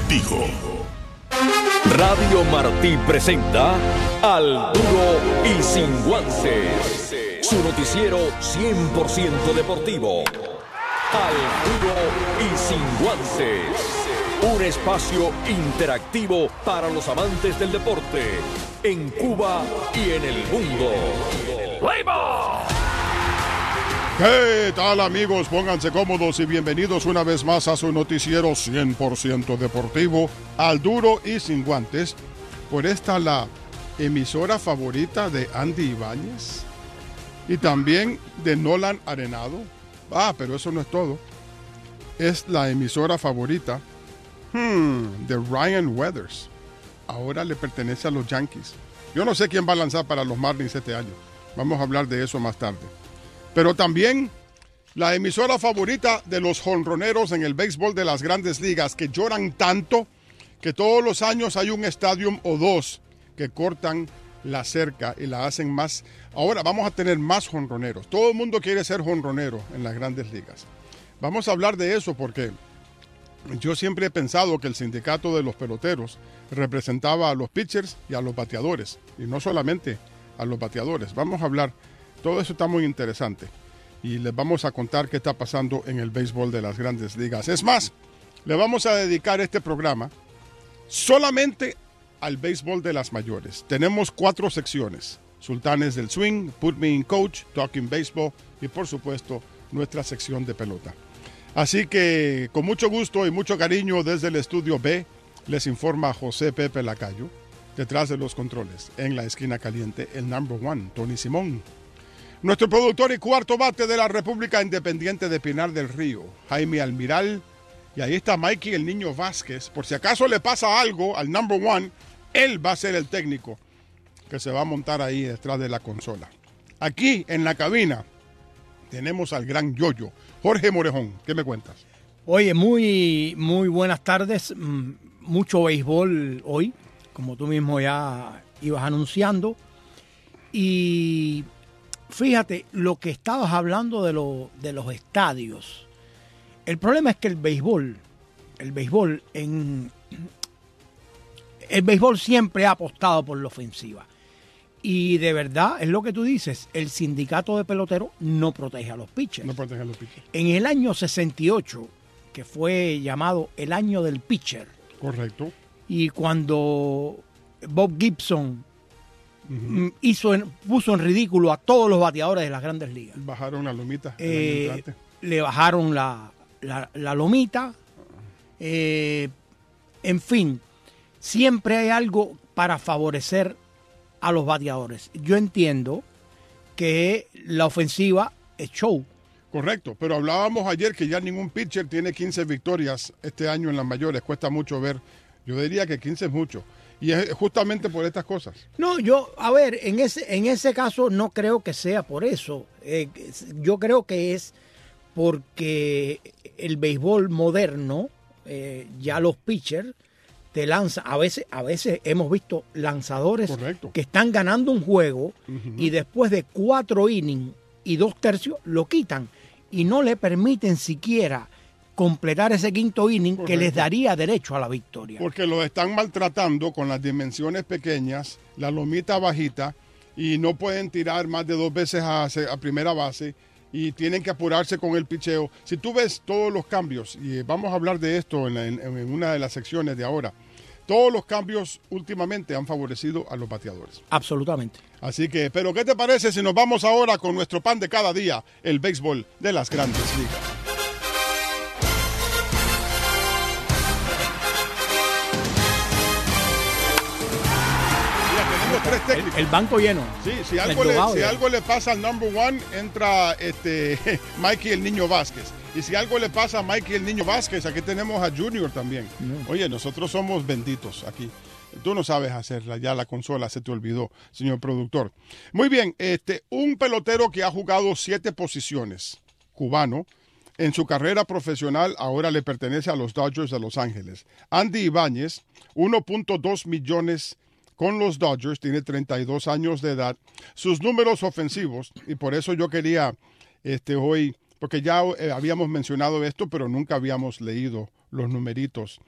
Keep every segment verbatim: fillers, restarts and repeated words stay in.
contigo. Radio Martí presenta Al Duro y Sin Guantes, su noticiero cien por ciento deportivo. Al Duro y Sin Guantes, un espacio interactivo para los amantes del deporte en Cuba y en el mundo. ¡Play ball! ¿Qué tal, amigos? Pónganse cómodos y bienvenidos una vez más a su noticiero cien por ciento deportivo, Al Duro y Sin Guantes. Por esta la emisora favorita de Andy Ibáñez y también de Nolan Arenado. Ah, pero eso no es todo. Es la emisora favorita hmm, de Ryan Weathers. Ahora le pertenece a los Yankees. Yo no sé quién va a lanzar para los Marlins este año. Vamos a hablar de eso más tarde. Pero también la emisora favorita de los jonroneros en el béisbol de las Grandes Ligas, que lloran tanto que todos los años hay un estadio o dos que cortan la cerca y la hacen más. Ahora vamos a tener más jonroneros. Todo el mundo quiere ser jonronero en las Grandes Ligas. Vamos a hablar de eso porque yo siempre he pensado que el sindicato de los peloteros representaba a los pitchers y a los bateadores, y no solamente a los bateadores. Vamos a hablar. Todo eso está muy interesante y les vamos a contar qué está pasando en el béisbol de las Grandes Ligas. Es más, le vamos a dedicar este programa solamente al béisbol de las mayores. Tenemos cuatro secciones: Sultanes del Swing, Put Me in Coach, Talking Baseball y por supuesto nuestra sección de pelota. Así que con mucho gusto y mucho cariño desde el estudio B les informa José Pepe Lacayo. Detrás de los controles, en la esquina caliente, el number one, Tony Simón. Nuestro productor y cuarto bate de la República Independiente de Pinar del Río, Jaime Almiral. Y ahí está Mikey el Niño Vázquez. Por si acaso le pasa algo al number one, él va a ser el técnico que se va a montar ahí detrás de la consola. Aquí en la cabina tenemos al gran Yoyo, Jorge Morejón. ¿Qué me cuentas? Oye, muy, muy buenas tardes. Mucho béisbol hoy, como tú mismo ya ibas anunciando. Y fíjate, lo que estabas hablando de, lo, de los estadios. El problema es que el béisbol, el béisbol en el béisbol siempre ha apostado por la ofensiva. Y de verdad, es lo que tú dices, el sindicato de peloteros no protege a los pitchers. No protege a los pitchers. En el año sesenta y ocho, que fue llamado el año del pitcher. Correcto. Y cuando Bob Gibson Uh-huh. Hizo en, puso en ridículo a todos los bateadores de las Grandes Ligas. Bajaron la lomita. Eh, le bajaron la, la, la lomita. Eh, en fin, siempre hay algo para favorecer a los bateadores. Yo entiendo que la ofensiva es show. Correcto, pero hablábamos ayer que ya ningún pitcher tiene quince victorias este año en las mayores. Cuesta mucho ver. Yo diría que quince es mucho. Y es justamente por estas cosas. No, yo, a ver, en ese, en ese caso no creo que sea por eso. Eh, yo creo que es porque el béisbol moderno, eh, ya los pitchers te lanzan. A veces, a veces hemos visto lanzadores Correcto. que están ganando un juego uh-huh. y después de cuatro innings y dos tercios lo quitan y no le permiten siquiera completar ese quinto inning. Correcto. Que les daría derecho a la victoria. Porque los están maltratando con las dimensiones pequeñas, la lomita bajita, y no pueden tirar más de dos veces a, a primera base y tienen que apurarse con el picheo. Si tú ves todos los cambios, y vamos a hablar de esto en, la, en, en una de las secciones de ahora, todos los cambios últimamente han favorecido a los bateadores. Absolutamente. Así que, pero ¿qué te parece si nos vamos ahora con nuestro pan de cada día, el béisbol de las Grandes Ligas? Tres técnicos. El, el banco lleno. Sí, si algo, le, si algo le pasa al number one, entra este Mikey el Niño Vázquez. Y si algo le pasa a Mikey el Niño Vázquez, aquí tenemos a Junior también. No. Oye, nosotros somos benditos aquí. Tú no sabes hacerla, ya la consola se te olvidó, señor productor. Muy bien, este, un pelotero que ha jugado siete posiciones, cubano, en su carrera profesional ahora le pertenece a los Dodgers de Los Ángeles. Andy Ibáñez, uno punto dos millones con los Dodgers, tiene treinta y dos años de edad. Sus números ofensivos, y por eso yo quería este, hoy, porque ya eh, habíamos mencionado esto, pero nunca habíamos leído los numeritos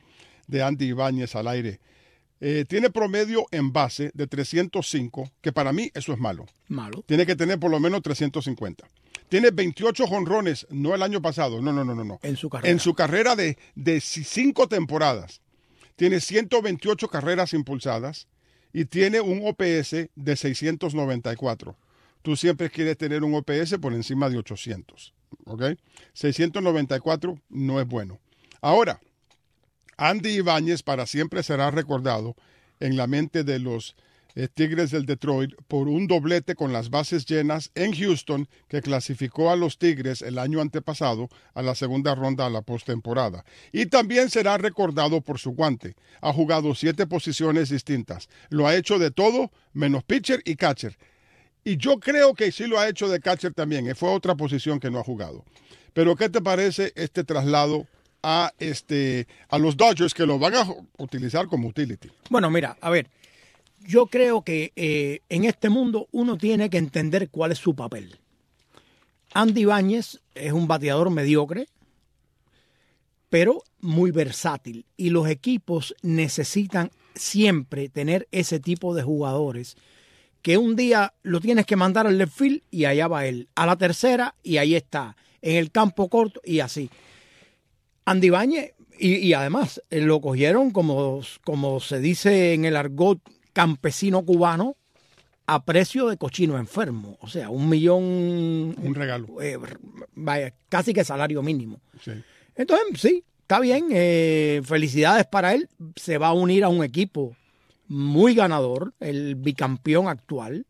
de Andy Ibáñez al aire. Eh, tiene promedio en base de trescientos cinco, que para mí eso es malo. Malo. Tiene que tener por lo menos trescientos cincuenta. Tiene veintiocho jonrones, no el año pasado, no, no, no, no. no. En su carrera. En su carrera de, de cinco temporadas. Tiene ciento veintiocho carreras impulsadas y tiene un O P S de seiscientos noventa y cuatro. Tú siempre quieres tener un O P S por encima de ochocientos, ¿ok? seiscientos noventa y cuatro no es bueno. Ahora, Andy Ibáñez para siempre será recordado en la mente de los eh, Tigres del Detroit por un doblete con las bases llenas en Houston que clasificó a los Tigres el año antepasado a la segunda ronda a la postemporada. Y también será recordado por su guante. Ha jugado siete posiciones distintas. Lo ha hecho de todo menos pitcher y catcher. Y yo creo que sí lo ha hecho de catcher también. Fue otra posición que no ha jugado. Pero ¿qué te parece este traslado a este a los Dodgers, que lo van a utilizar como utility? Bueno, mira, a ver, yo creo que eh, en este mundo uno tiene que entender cuál es su papel. Andy Ibáñez es un bateador mediocre, pero muy versátil, y los equipos necesitan siempre tener ese tipo de jugadores que un día lo tienes que mandar al left field y allá va él, a la tercera y ahí está, en el campo corto y así. Andy Ibáñez, y, y además eh, lo cogieron, como, como se dice en el argot campesino cubano, a precio de cochino enfermo. O sea, un millón... Un regalo. Eh, vaya, casi que salario mínimo. Sí. Entonces, sí, está bien. Eh, felicidades para él. Se va a unir a un equipo muy ganador, el bicampeón actual.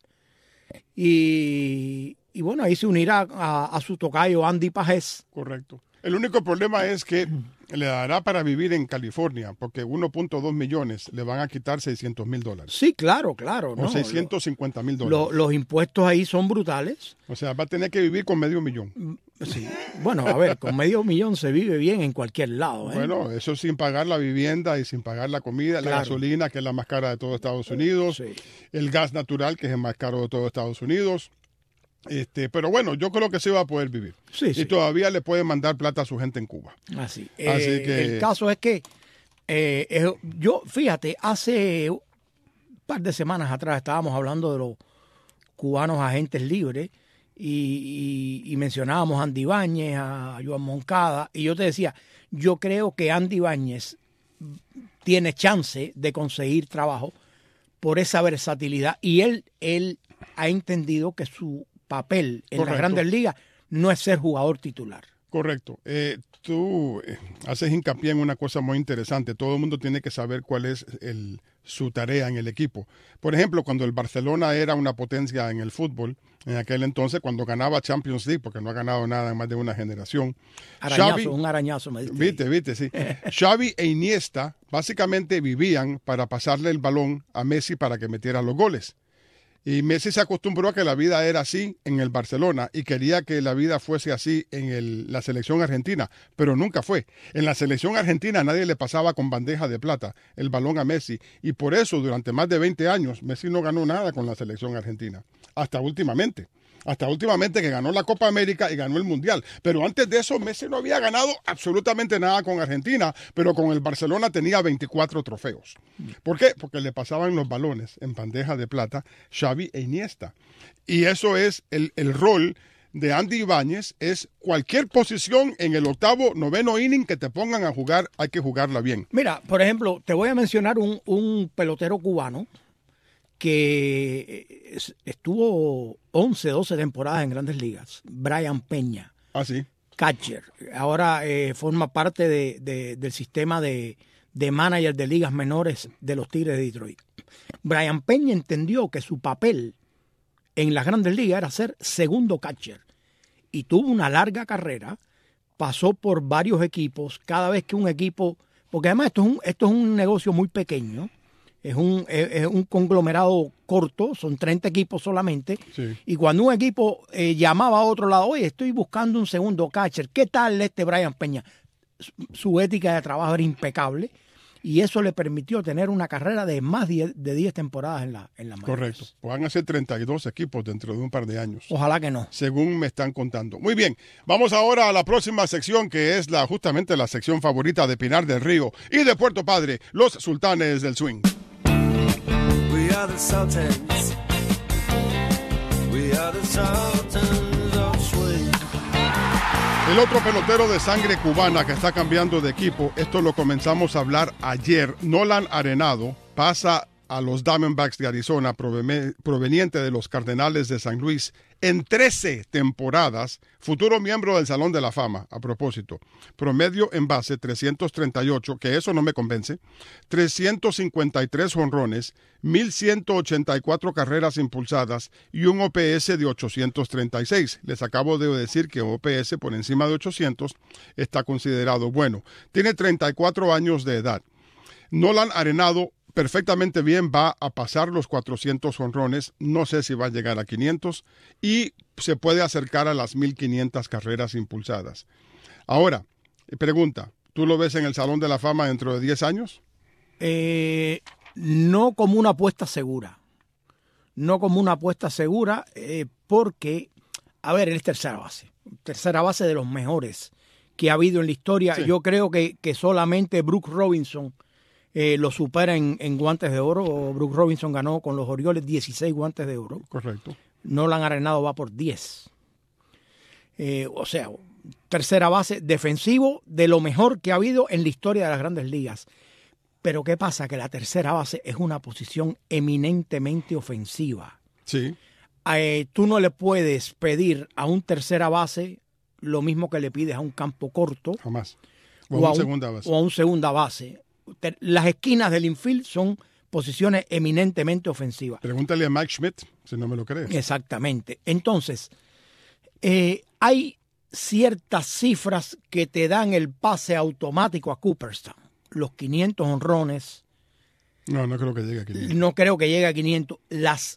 Y, y bueno, ahí se unirá a, a su tocayo Andy Pajés. Correcto. El único problema es que le dará para vivir en California, porque uno punto dos millones le van a quitar seiscientos mil dólares. Sí, claro, claro. O no, seiscientos cincuenta mil lo, dólares. lo, los impuestos ahí son brutales. O sea, va a tener que vivir con medio millón. Sí. Bueno, a ver, con medio millón se vive bien en cualquier lado. ¿eh? Bueno, eso sin pagar la vivienda y sin pagar la comida, Claro. la gasolina, que es la más cara de todo Estados Unidos, Sí. el gas natural, que es el más caro de todo Estados Unidos. Este, pero bueno, yo creo que sí va a poder vivir. Sí, y sí. todavía le puede mandar plata a su gente en Cuba. Así. Así Eh, que- El caso es que eh, eh, yo, fíjate, hace un par de semanas atrás estábamos hablando de los cubanos agentes libres y, y- y mencionábamos a Andy Ibáñez, a Joan Moncada, y yo te decía, yo creo que Andy Ibáñez tiene chance de conseguir trabajo por esa versatilidad, y él, él ha entendido que su papel en Correcto. las Grandes Ligas no es ser jugador titular. Correcto. Eh, tú eh, haces hincapié en una cosa muy interesante. Todo el mundo tiene que saber cuál es el, su tarea en el equipo. Por ejemplo, cuando el Barcelona era una potencia en el fútbol, en aquel entonces, cuando ganaba Champions League, porque no ha ganado nada en más de una generación. Arañazo, Xavi- un arañazo me diste. Viste, viste, sí. Xavi e Iniesta básicamente vivían para pasarle el balón a Messi para que metiera los goles. Y Messi se acostumbró a que la vida era así en el Barcelona y quería que la vida fuese así en el- la selección argentina, pero nunca fue. En la selección argentina nadie le pasaba con bandeja de plata el balón a Messi, y por eso durante más de veinte años Messi no ganó nada con la selección argentina, hasta últimamente. Hasta últimamente que ganó la Copa América y ganó el Mundial. Pero antes de eso Messi no había ganado absolutamente nada con Argentina, pero con el Barcelona tenía veinticuatro trofeos. ¿Por qué? Porque le pasaban los balones en bandeja de plata Xavi e Iniesta. Y eso es el, el rol de Andy Ibáñez, es cualquier posición en el octavo, noveno inning que te pongan a jugar, hay que jugarla bien. Mira, por ejemplo, te voy a mencionar un, un pelotero cubano que es- estuvo once, doce temporadas en Grandes Ligas, Brian Peña, Así. catcher. Ahora eh, forma parte de, de- del sistema de, de manager de ligas menores de los Tigres de Detroit. Brian Peña entendió que su papel en las Grandes Ligas era ser segundo catcher y tuvo una larga carrera, pasó por varios equipos, cada vez que un equipo, porque además esto es un, esto es un negocio muy pequeño, es un, es, es un conglomerado corto, son treinta equipos solamente, Sí. y cuando un equipo eh, llamaba a otro lado, oye, estoy buscando un segundo catcher, ¿qué tal este Brian Peña? Su, su ética de trabajo era impecable, y eso le permitió tener una carrera de más de diez temporadas en la en la mayores. Correcto. Van a ser treinta y dos equipos dentro de un par de años. Ojalá que no. Según me están contando. Muy bien, vamos ahora a la próxima sección, que es la justamente la sección favorita de Pinar del Río y de Puerto Padre, los Sultanes del Swing. We are the Sultans. We are the Sultans of Swing. El otro pelotero de sangre cubana que está cambiando de equipo, esto lo comenzamos a hablar ayer, Nolan Arenado, pasa a los Diamondbacks de Arizona, proveniente de los Cardenales de San Luis, en trece temporadas, futuro miembro del Salón de la Fama, a propósito. Promedio en base trescientos treinta y ocho, que eso no me convence, trescientos cincuenta y tres jonrones, mil ciento ochenta y cuatro carreras impulsadas y un O P S de ochocientos treinta y seis. Les acabo de decir que O P S por encima de ochocientos está considerado bueno. Tiene treinta y cuatro años de edad. Nolan Arenado perfectamente bien, va a pasar los cuatrocientos jonrones, no sé si va a llegar a quinientos, y se puede acercar a las mil quinientas carreras impulsadas. Ahora, pregunta, ¿tú lo ves en el Salón de la Fama dentro de diez años? Eh, no como una apuesta segura, no como una apuesta segura, eh, porque, a ver, él es tercera base, tercera base de los mejores que ha habido en la historia. Sí. Yo creo que, que solamente Brooks Robinson Eh, lo supera en, en guantes de oro. Brooks Robinson ganó con los Orioles dieciséis guantes de oro. Correcto. Nolan Arenado va por diez. Eh, o sea, tercera base defensivo de lo mejor que ha habido en la historia de las Grandes Ligas. Pero ¿qué pasa? Que la tercera base es una posición eminentemente ofensiva. Sí. Eh, tú no le puedes pedir a un tercera base lo mismo que le pides a un campo corto. Jamás. O, o a a un un segunda base. O a un segunda base. Las esquinas del infield son posiciones eminentemente ofensivas. Pregúntale a Mike Schmidt, si no me lo crees. Exactamente. Entonces, eh, hay ciertas cifras que te dan el pase automático a Cooperstown. Los quinientos honrones. No, no creo que llegue a quinientos. No creo que llegue a quinientos. Las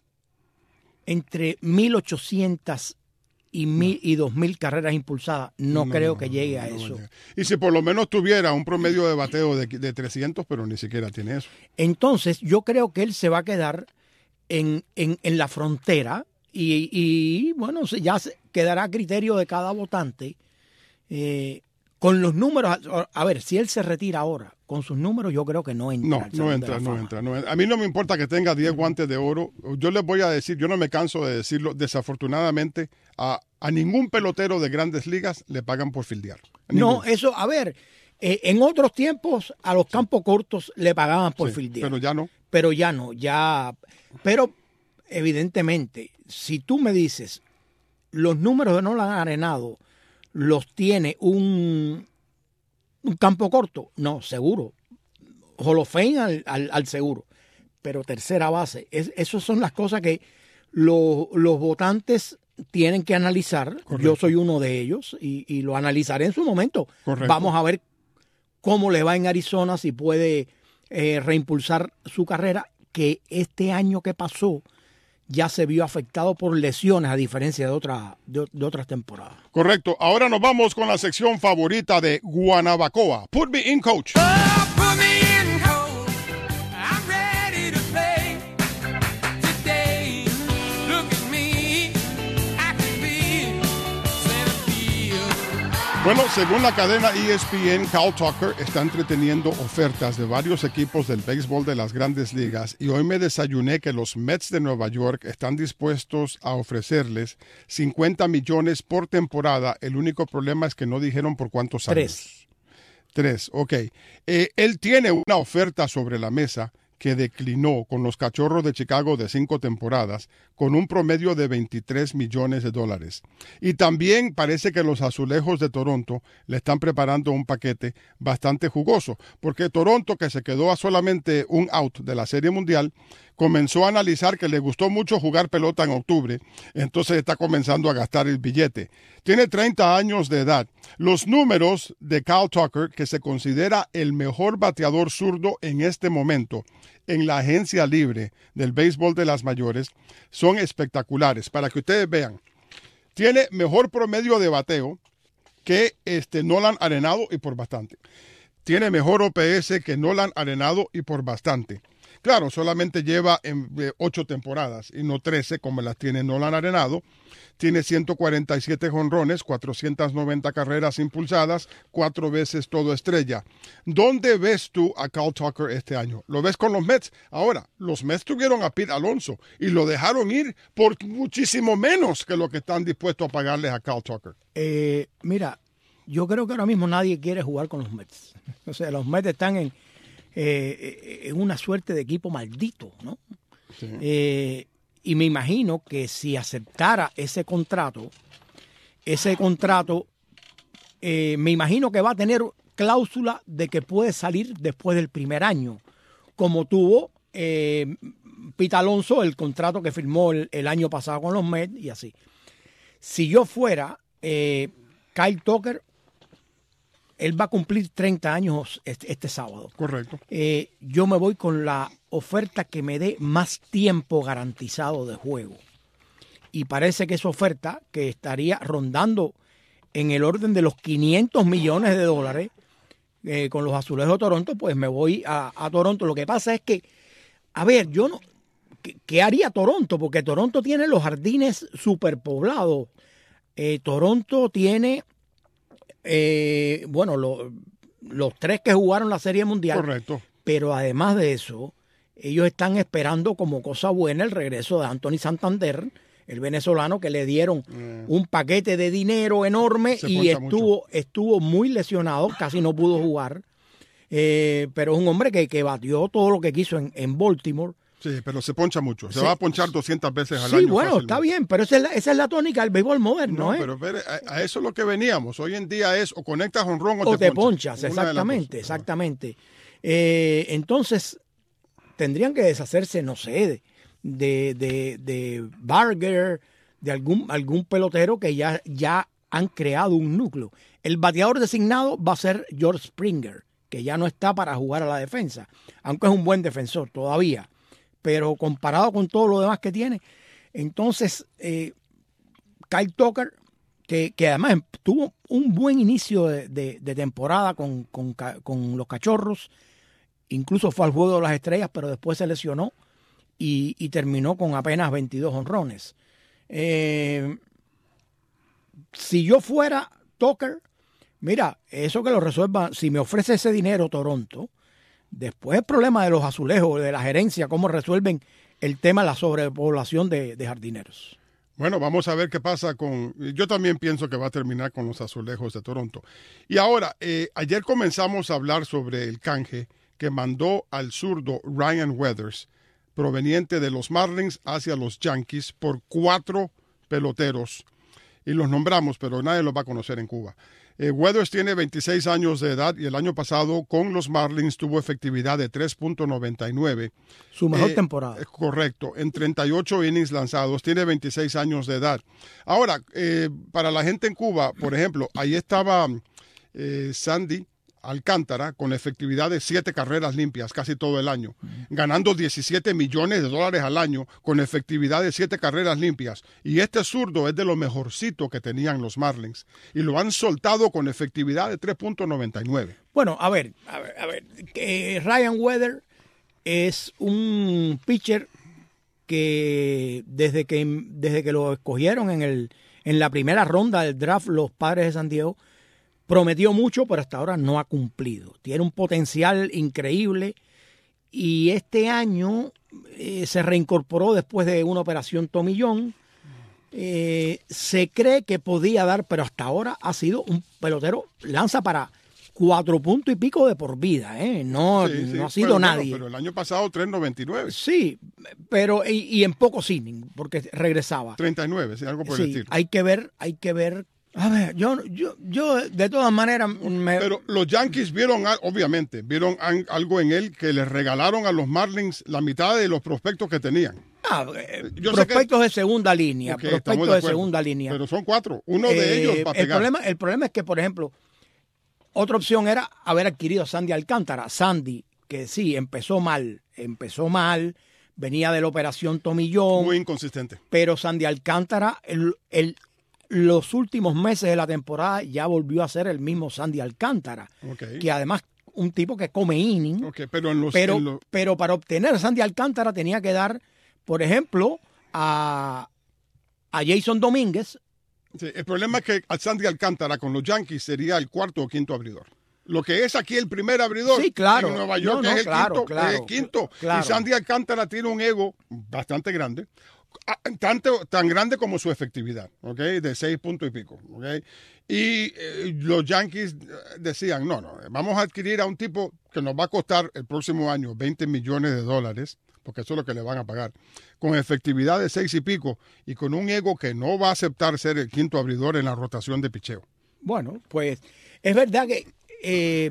entre mil ochocientas y mil y dos mil carreras impulsadas, no, no creo que llegue a no, eso. No y si por lo menos tuviera un promedio de bateo de, de trescientos, pero ni siquiera tiene eso. Entonces, yo creo que él se va a quedar en, en, en la frontera y, y, bueno, ya se quedará a criterio de cada votante. Eh, con los números, a ver, si él se retira ahora, con sus números yo creo que no entra. No, no entra, no entra, no entra. A mí no me importa que tenga diez guantes de oro. Yo les voy a decir, yo no me canso de decirlo, desafortunadamente a, a ningún pelotero de Grandes Ligas le pagan por fildear. No, eso, a ver, eh, en otros tiempos a los campos cortos le pagaban por sí, fildear. Pero ya no. Pero ya no, ya. Pero evidentemente, si tú me dices, los números de Nolan Arenado los tiene un, un campo corto, no, seguro. Hall of Fame al, al, al seguro. Pero tercera base, es, esas son las cosas que lo, los votantes tienen que analizar. Correcto. Yo soy uno de ellos y, y lo analizaré en su momento. Correcto. Vamos a ver cómo le va en Arizona, si puede eh, reimpulsar su carrera, que este año que pasó ya se vio afectado por lesiones, a diferencia de, otra, de, de otras temporadas. Correcto. Ahora nos vamos con la sección favorita de Guanabacoa. Put me in, coach. Oh, put me in, coach. I'm ready to play today. Look at me. I can be center field. Bueno, según la cadena E S P N, Kyle Tucker está entreteniendo ofertas de varios equipos del béisbol de las Grandes Ligas y hoy me desayuné que los Mets de Nueva York están dispuestos a ofrecerles cincuenta millones por temporada. El único problema es que no dijeron por cuántos años. Tres. Tres, ok. Eh, él tiene una oferta sobre la mesa que declinó con los Cachorros de Chicago de cinco temporadas, con un promedio de veintitrés millones de dólares. Y también parece que los Azulejos de Toronto le están preparando un paquete bastante jugoso, porque Toronto, que se quedó a solamente un out de la Serie Mundial, comenzó a analizar que le gustó mucho jugar pelota en octubre, entonces está comenzando a gastar el billete. Tiene treinta años de edad. Los números de Kyle Tucker, que se considera el mejor bateador zurdo en este momento en la agencia libre del béisbol de las mayores, son espectaculares. Para que ustedes vean, tiene mejor promedio de bateo que este Nolan Arenado y por bastante. tiene mejor O P S que Nolan Arenado y por bastante. Claro, solamente lleva en, eh, ocho temporadas y no trece como las tiene Nolan Arenado. Tiene ciento cuarenta y siete jonrones, cuatrocientas noventa carreras impulsadas, cuatro veces todo estrella. ¿Dónde ves tú a Kyle Tucker este año? ¿Lo ves con los Mets? Ahora, los Mets tuvieron a Pete Alonso y lo dejaron ir por muchísimo menos que lo que están dispuestos a pagarles a Kyle Tucker. Eh, mira, yo creo que ahora mismo nadie quiere jugar con los Mets. O sea, los Mets están en, eh, en una suerte de equipo maldito, ¿no? Sí. Eh, y me imagino que si aceptara ese contrato, ese contrato, eh, me imagino que va a tener cláusula de que puede salir después del primer año, como tuvo eh, Pete Alonso, el contrato que firmó el, el año pasado con los Mets y así. Si yo fuera eh, Kyle Tucker, él va a cumplir treinta años este, este sábado. Correcto. Eh, yo me voy con la oferta que me dé más tiempo garantizado de juego. Y parece que esa oferta, que estaría rondando en el orden de los quinientos millones de dólares eh, con los Azulejos de Toronto, pues me voy a, a Toronto. Lo que pasa es que, a ver, yo no... ¿Qué, qué haría Toronto? Porque Toronto tiene los jardines superpoblados. Eh, Toronto tiene... Eh, bueno, lo, los tres que jugaron la Serie Mundial. Correcto. Pero además de eso, ellos están esperando como cosa buena el regreso de Anthony Santander, el venezolano, que le dieron eh. un paquete de dinero enorme Se y estuvo, estuvo muy lesionado, casi no pudo jugar. Eh, pero es un hombre que, que batió todo lo que quiso en, en Baltimore. Sí, pero se poncha mucho. Se sí. va a ponchar doscientas veces al sí, año. Sí, bueno, fácilmente. Está bien, pero esa es la, esa es la tónica del béisbol moderno. No, ¿eh? pero, pero a, a eso es lo que veníamos. Hoy en día es o conectas honrón o, o te te ponchas. ponchas exactamente, exactamente. Eh, entonces, tendrían que deshacerse, no sé, de, de, de Barger, de algún, algún pelotero que ya, ya han creado un núcleo. El bateador designado va a ser George Springer, que ya no está para jugar a la defensa, aunque es un buen defensor todavía. Pero comparado con todo lo demás que tiene, entonces eh, Kyle Tucker, que, que además tuvo un buen inicio de, de, de temporada con, con, con los Cachorros, incluso fue al Juego de las Estrellas, pero después se lesionó y, y terminó con apenas veintidós jonrones. Eh, si yo fuera Tucker, mira, eso que lo resuelva, si me ofrece ese dinero Toronto, después el problema de los Azulejos, de la gerencia, cómo resuelven el tema de la sobrepoblación de, de jardineros. Bueno, vamos a ver qué pasa con... Yo también pienso que va a terminar con los Azulejos de Toronto. Y ahora, eh, ayer comenzamos a hablar sobre el canje que mandó al zurdo Ryan Weathers, proveniente de los Marlins hacia los Yankees, por cuatro peloteros. Y los nombramos, pero nadie los va a conocer en Cuba. Eh, Weathers tiene veintiséis años de edad y el año pasado con los Marlins tuvo efectividad de tres punto noventa y nueve. Su mejor eh, temporada. Eh, correcto, en treinta y ocho innings lanzados, tiene veintiséis años de edad. Ahora, eh, para la gente en Cuba, por ejemplo, ahí estaba eh, Sandy Alcántara con efectividad de siete carreras limpias casi todo el año, ganando diecisiete millones de dólares al año con efectividad de siete carreras limpias. Y este zurdo es de lo mejorcito que tenían los Marlins y lo han soltado con efectividad de tres punto noventa y nueve. Bueno, a ver, a ver, a ver. Eh, Ryan Weathers es un pitcher que desde que desde que lo escogieron en el en la primera ronda del draft los Padres de San Diego, prometió mucho, pero hasta ahora no ha cumplido. Tiene un potencial increíble y este año eh, se reincorporó después de una operación tomillón. Eh, se cree que podía dar, pero hasta ahora ha sido un pelotero, lanza para cuatro puntos y pico de por vida. ¿eh? No, sí, sí, no ha sido pero, nadie. Bueno, pero el año pasado tres noventa y nueve. Sí, pero y, y en pocos innings, porque regresaba. treinta y nueve, sí, algo por sí, el estilo. Hay que ver, hay que ver. A ver, yo, yo, yo de todas maneras me... Pero los Yankees vieron, obviamente, vieron algo en él que les regalaron a los Marlins la mitad de los prospectos que tenían. Ah, eh, Yo prospectos que, de segunda línea, okay, prospectos de, de segunda línea. Pero son cuatro, uno de eh, ellos va a pegar. El problema, el problema es que, por ejemplo, otra opción era haber adquirido a Sandy Alcántara. Sandy, que sí, empezó mal, empezó mal, venía de la operación tomillón. Muy inconsistente. Pero Sandy Alcántara, el... el los últimos meses de la temporada ya volvió a ser el mismo Sandy Alcántara, okay. que además un tipo que come inning. Okay, pero, en los, pero, en los... pero para obtener a Sandy Alcántara tenía que dar, por ejemplo, a, a Jason Domínguez. Sí, el problema es que a Sandy Alcántara con los Yankees sería el cuarto o quinto abridor. Lo que es aquí el primer abridor sí, claro. en Nueva York no, no, es, el claro, quinto, claro, es el quinto. Claro. Y Sandy Alcántara tiene un ego bastante grande, tanto, tan grande como su efectividad, ¿okay? De seis puntos y pico. ¿Okay? Y eh, los Yankees decían, no, no, vamos a adquirir a un tipo que nos va a costar el próximo año veinte millones de dólares, porque eso es lo que le van a pagar, con efectividad de seis y pico y con un ego que no va a aceptar ser el quinto abridor en la rotación de picheo. Bueno, pues es verdad que eh,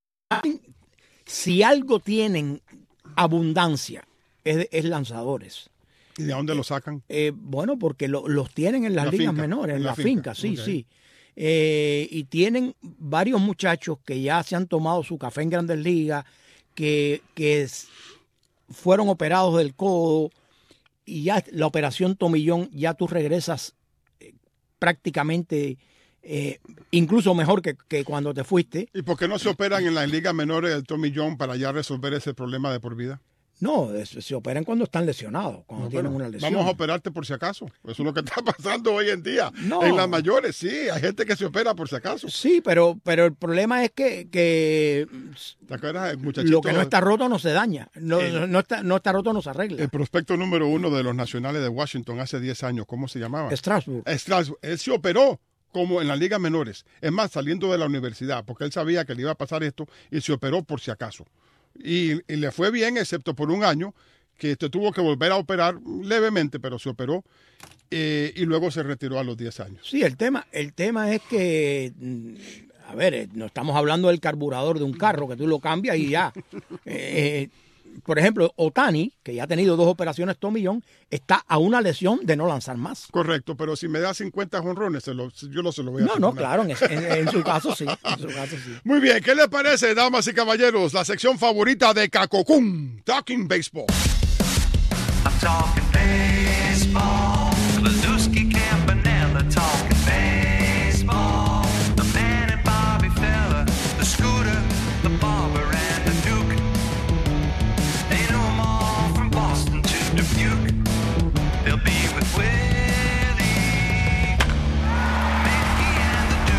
si algo tienen abundancia es, es lanzadores. ¿Y de dónde lo sacan? Eh, bueno, porque lo, los tienen en las la ligas finca, menores, en, en la, la finca, finca. sí, Okay. sí. Eh, y tienen varios muchachos que ya se han tomado su café en Grandes Ligas, que, que es, fueron operados del codo, y ya la operación tomillón, ya tú regresas eh, prácticamente eh, incluso mejor que, que cuando te fuiste. ¿Y por qué no se operan en las ligas menores del tomillón para ya resolver ese problema de por vida? No, se, se operan cuando están lesionados, cuando No, tienen bueno, una lesión. vamos a operarte por si acaso. Eso es lo que está pasando hoy en día. No. En las mayores, sí, hay gente que se opera por si acaso. Sí, pero, pero el problema es que, que ¿Te acuerdas? El muchachito, lo que no está roto no se daña. No, el, no, está, no está roto no se arregla. El prospecto número uno de los Nacionales de Washington hace diez años, ¿cómo se llamaba? Strasburg. Strasburg. Él se operó como en las ligas menores. Es más, saliendo de la universidad, porque él sabía que le iba a pasar esto y se operó por si acaso. Y, y le fue bien, excepto por un año, que te tuvo que volver a operar levemente, pero se operó eh, y luego se retiró a los diez años. Sí, el tema, el tema es que, a ver, no estamos hablando del carburador de un carro, que tú lo cambias y ya. eh, por ejemplo, Ohtani, que ya ha tenido dos operaciones tomillón, está a una lesión de no lanzar más. Correcto, pero si me da cincuenta jonrones, se lo, yo no se lo voy a No, perdonar. no, claro, en, en, en su caso sí, en su caso sí. Muy bien, ¿qué les parece, damas y caballeros? La sección favorita de Cacocún, Talking Baseball. I'm talking baseball. Lazuski, Campanella talking baseball. The man and Bobby Fella, the Scooter, the Barber, and the Duke. They know them all from Boston to Dubuque. They'll be with Willie, Mickey, and the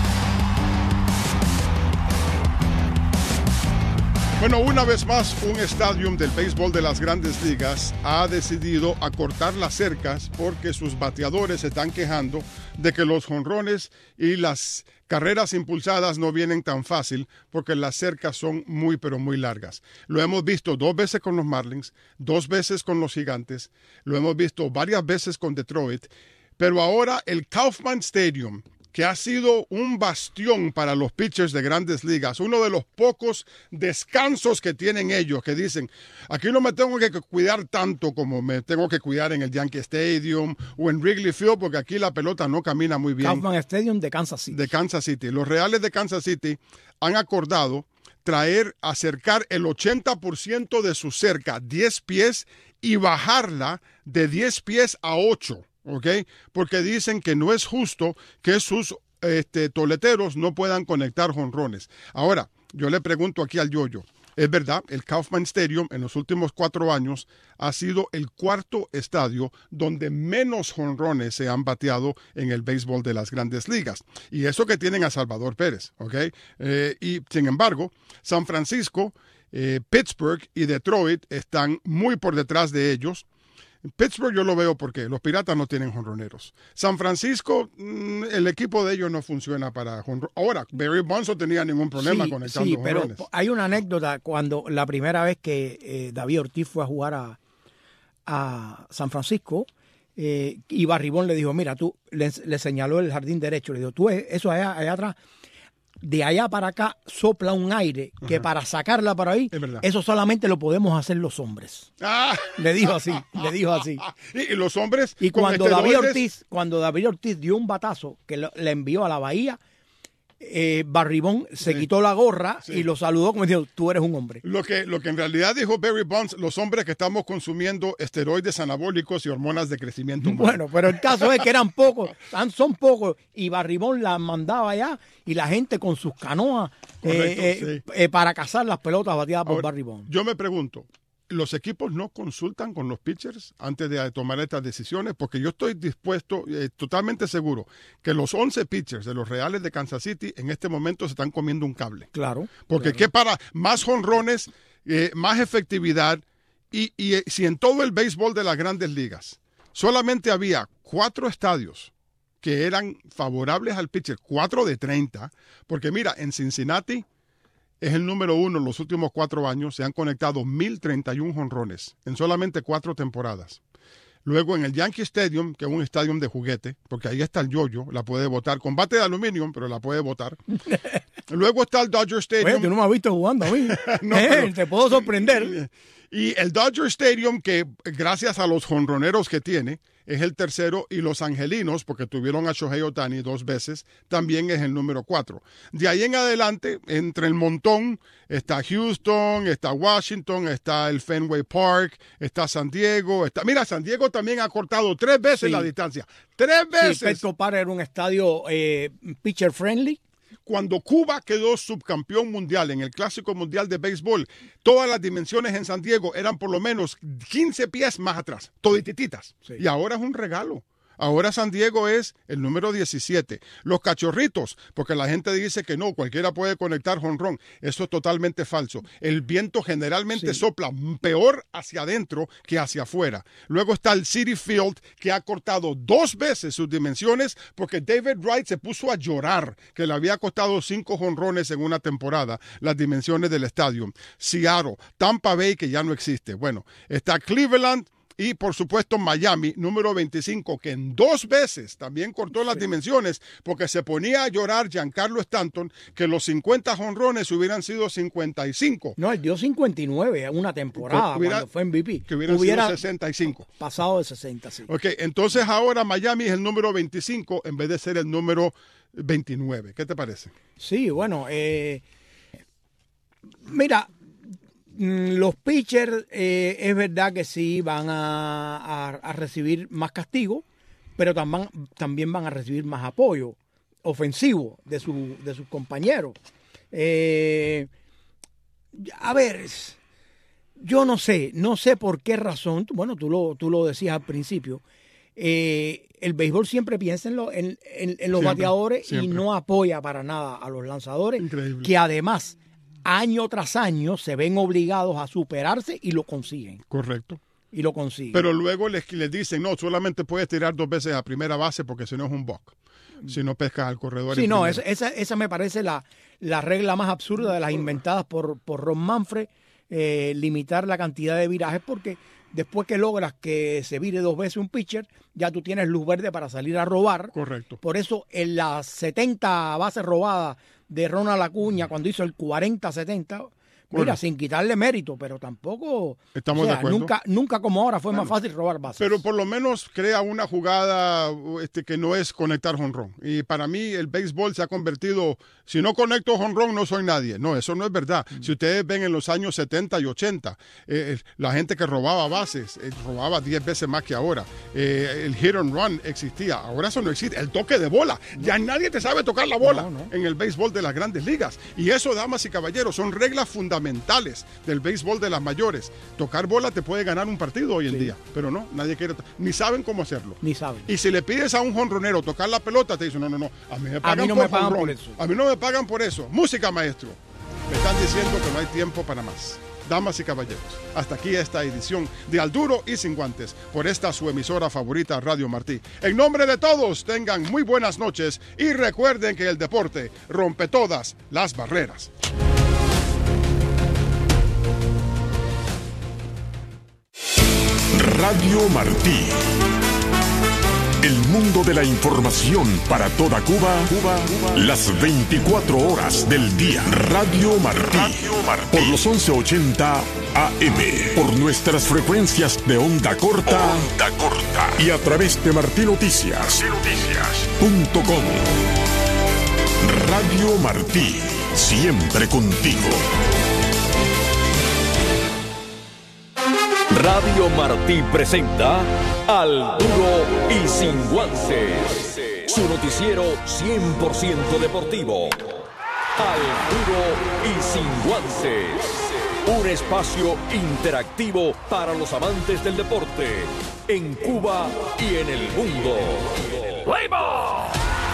Duke. Bueno, una vez más, un estadio del béisbol de las Grandes Ligas ha decidido acortar las cercas porque sus bateadores se están quejando de que los jonrones y las carreras impulsadas no vienen tan fácil porque las cercas son muy pero muy largas. Lo hemos visto dos veces con los Marlins, dos veces con los Gigantes, lo hemos visto varias veces con Detroit, pero ahora el Kauffman Stadium, que ha sido un bastión para los pitchers de Grandes Ligas, uno de los pocos descansos que tienen ellos, que dicen, aquí no me tengo que cuidar tanto como me tengo que cuidar en el Yankee Stadium o en Wrigley Field, porque aquí la pelota no camina muy bien. Kauffman Stadium de Kansas City. De Kansas City. Los Reales de Kansas City han acordado traer, acercar el ochenta por ciento de su cerca, diez pies, y bajarla de diez pies a ocho. ¿Ok? Porque dicen que no es justo que sus este, toleteros no puedan conectar jonrones. Ahora, yo le pregunto aquí al Yoyo, es verdad, el Kauffman Stadium en los últimos cuatro años ha sido el cuarto estadio donde menos jonrones se han bateado en el béisbol de las Grandes Ligas. Y eso que tienen a Salvador Pérez, ¿ok? Eh, y sin embargo, San Francisco, eh, Pittsburgh y Detroit están muy por detrás de ellos. Pittsburgh yo lo veo porque los Piratas no tienen jonroneros. San Francisco, el equipo de ellos no funciona para jonrones. Ahora, Barry Bonds no tenía ningún problema sí, conectando sí, pero jonrones. hay una anécdota cuando la primera vez que eh, David Ortiz fue a jugar a, a San Francisco, eh, y Barribón le dijo, mira, tú, le, le señaló el jardín derecho, le dijo, tú, eso allá, allá atrás, de allá para acá sopla un aire que Ajá. para sacarla para ahí, Es verdad. eso solamente lo podemos hacer los hombres. Ah. Le dijo así, le dijo así. Y, y los hombres Y con cuando David esteroides, Ortiz, cuando David Ortiz dio un batazo que lo- le envió a la bahía, eh, Barry Bonds se Sí. quitó la gorra Sí. y lo saludó como diciendo, tú eres un hombre. Lo que, lo que en realidad dijo Barry Bonds, los hombres que estamos consumiendo esteroides anabólicos y hormonas de crecimiento humano. Bueno, pero el caso es que eran pocos, tan- son pocos, y Barry Bonds las mandaba allá y la gente con sus canoas Correcto, eh, eh, sí. eh, para cazar las pelotas bateadas por Ahora, Barry Bonds. yo me pregunto, ¿los equipos no consultan con los pitchers antes de tomar estas decisiones? Porque yo estoy dispuesto, eh, totalmente seguro, que los once pitchers de los Reales de Kansas City en este momento se están comiendo un cable. Claro. Porque claro. qué para más jonrones, eh, más efectividad, y, y eh, si en todo el béisbol de las grandes ligas solamente había cuatro estadios que eran favorables al pitcher, cuatro de treinta, porque mira, en Cincinnati es el número uno en los últimos cuatro años, se han conectado mil treinta y uno jonrones en solamente cuatro temporadas. Luego en el Yankee Stadium, que es un estadio de juguete, porque ahí está el yoyo, la puede botar, con bate de aluminio, pero la puede botar. Luego está el Dodger Stadium. Oye, tú no me has visto jugando a mí. No, Eh, pero- te puedo sorprender. Y el Dodger Stadium, que gracias a los jonroneros que tiene, es el tercero, y los angelinos, porque tuvieron a Shohei Ohtani dos veces, también es el número cuatro. De ahí en adelante, entre el montón, está Houston, está Washington, está el Fenway Park, está San Diego, está... Mira, San Diego también ha cortado tres veces Sí. la distancia. ¡Tres Sí, veces! Petco Park era un estadio eh, pitcher friendly. Cuando Cuba quedó subcampeón mundial en el Clásico Mundial de Béisbol, todas las dimensiones en San Diego eran por lo menos quince pies más atrás, toditititas. Sí. Y ahora es un regalo. Ahora San Diego es el número diecisiete. Los cachorritos, porque la gente dice que no, cualquiera puede conectar jonrón. Eso es totalmente falso. El viento generalmente Sí. sopla peor hacia adentro que hacia afuera. Luego está el Citi Field, que ha cortado dos veces sus dimensiones porque David Wright se puso a llorar que le había costado cinco jonrones en una temporada las dimensiones del estadio. Seattle, Tampa Bay, que ya no existe. Bueno, está Cleveland, y por supuesto Miami, número veinticinco, que en dos veces también cortó las dimensiones porque se ponía a llorar Giancarlo Stanton que los cincuenta jonrones hubieran sido cincuenta y cinco, No, él dio cincuenta y nueve en una temporada Hubiera- cuando fue M V P. que hubieran Hubiera sido sesenta y cinco. pasado de sesenta, sí. Ok, entonces ahora Miami es el número veinticinco en vez de ser el número veintinueve. ¿Qué te parece? Sí, bueno, eh, mira, mm, los pitchers eh, es verdad que sí van a, a- a recibir más castigo, pero también, también van a recibir más apoyo ofensivo de, su, de sus compañeros. Eh, a ver, yo no sé, no sé por qué razón, bueno, tú lo, tú lo decías al principio, eh, el béisbol siempre piensa en, lo- en- en- en los Siempre, bateadores siempre. y no apoya para nada a los lanzadores, Increíble. que además año tras año se ven obligados a superarse y lo consiguen, Correcto. y lo consiguen. Pero luego les, les dicen, no, solamente puedes tirar dos veces a primera base porque si no es un buck. Si no pescas al corredor. Sí, en no, primera. esa, esa, esa me parece la, la regla más absurda de las inventadas por, por Ron Manfred, eh, limitar la cantidad de virajes, porque después que logras que se vire dos veces un pitcher, ya tú tienes luz verde para salir a robar. Correcto. Por eso en las setenta bases robadas de Ronald Acuña, cuando hizo el cuarenta setenta, mira, Bueno. sin quitarle mérito, pero tampoco... Estamos o sea, de acuerdo. Nunca, nunca como ahora fue más fácil robar bases. Pero por lo menos crea una jugada este, que no es conectar jonrón. Y para mí el béisbol se ha convertido, si no conecto jonrón no soy nadie. No, eso no es verdad. Mm. Si ustedes ven en los años setenta y ochenta, eh, la gente que robaba bases, eh, robaba diez veces más que ahora. Eh, el hit and run existía. Ahora eso no existe. El toque de bola. Ya nadie te sabe tocar la bola No, no. en el béisbol de las grandes ligas. Y eso, damas y caballeros, son reglas fundamentales del béisbol de las mayores. Tocar bola te puede ganar un partido hoy en día, pero no, nadie quiere, ni saben cómo hacerlo. Ni saben. Y si le pides a un jonronero tocar la pelota, te dicen, no, no, no, a mí me pagan, no por, me pagan jonrón. por eso. A mí no me pagan por eso. Música, maestro. Me están diciendo que no hay tiempo para más. Damas y caballeros, hasta aquí esta edición de Al Duro y Sin Guantes por esta su emisora favorita, Radio Martí. En nombre de todos, tengan muy buenas noches y recuerden que el deporte rompe todas las barreras. Radio Martí. El mundo de la información para toda Cuba, Cuba, Cuba. Las veinticuatro horas del día. Radio Martí. Por los once ochenta A M. Por nuestras frecuencias de onda corta. Onda corta. Y a través de martinoticias punto com. Radio Martí, siempre contigo. Radio Martí presenta Al Duro y Sin Guantes, su noticiero cien por ciento deportivo. Al Duro y Sin Guantes, un espacio interactivo para los amantes del deporte en Cuba y en el mundo. ¡Play ball!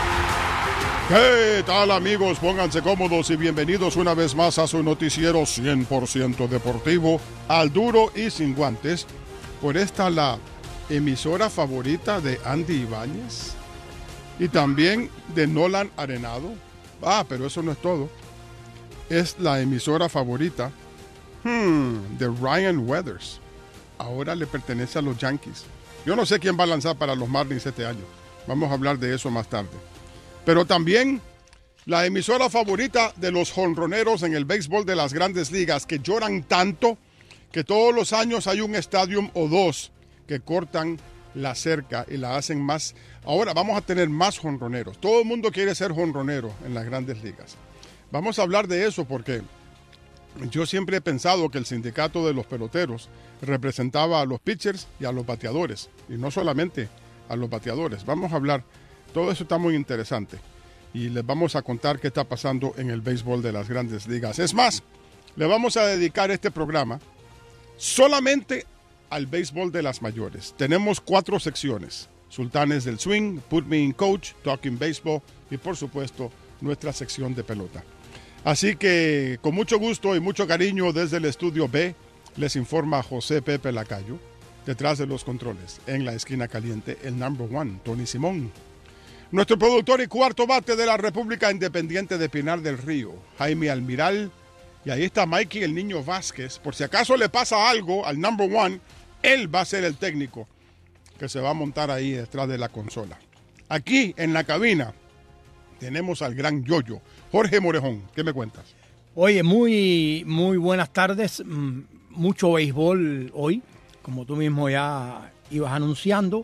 ¿Qué tal, amigos? Pónganse cómodos y bienvenidos una vez más a su noticiero cien por ciento deportivo, Al Duro y Sin Guantes. Por esta la emisora favorita de Andy Ibáñez y también de Nolan Arenado. Ah, pero eso no es todo. Es la emisora favorita hmm, de Ryan Weathers. Ahora le pertenece a los Yankees. Yo no sé quién va a lanzar para los Marlins este año. Vamos a hablar de eso más tarde. Pero también la emisora favorita de los jonroneros en el béisbol de las Grandes Ligas, que lloran tanto que todos los años hay un estadio o dos que cortan la cerca y la hacen más. Ahora vamos a tener más jonroneros. Todo el mundo quiere ser jonronero en las Grandes Ligas. Vamos a hablar de eso porque yo siempre he pensado que el sindicato de los peloteros representaba a los pitchers y a los bateadores, y no solamente a los bateadores. Vamos a hablar. Todo eso está muy interesante y les vamos a contar qué está pasando en el béisbol de las Grandes Ligas. Es más, le vamos a dedicar este programa solamente al béisbol de las mayores. Tenemos cuatro secciones: Sultanes del Swing, Put Me in Coach, Talking Baseball y por supuesto nuestra sección de pelota. Así que con mucho gusto y mucho cariño desde el estudio B les informa José Pepe Lacayo. Detrás de los controles, en la esquina caliente, el number one, Tony Simón. Nuestro productor y cuarto bate de la República Independiente de Pinar del Río, Jaime Almiral. Y ahí está Mikey el Niño Vázquez. Por si acaso le pasa algo al number one, él va a ser el técnico que se va a montar ahí detrás de la consola. Aquí en la cabina tenemos al gran Yoyo, Jorge Morejón. ¿Qué me cuentas? Oye, muy, muy buenas tardes. Mm, Mucho béisbol hoy, como tú mismo ya ibas anunciando.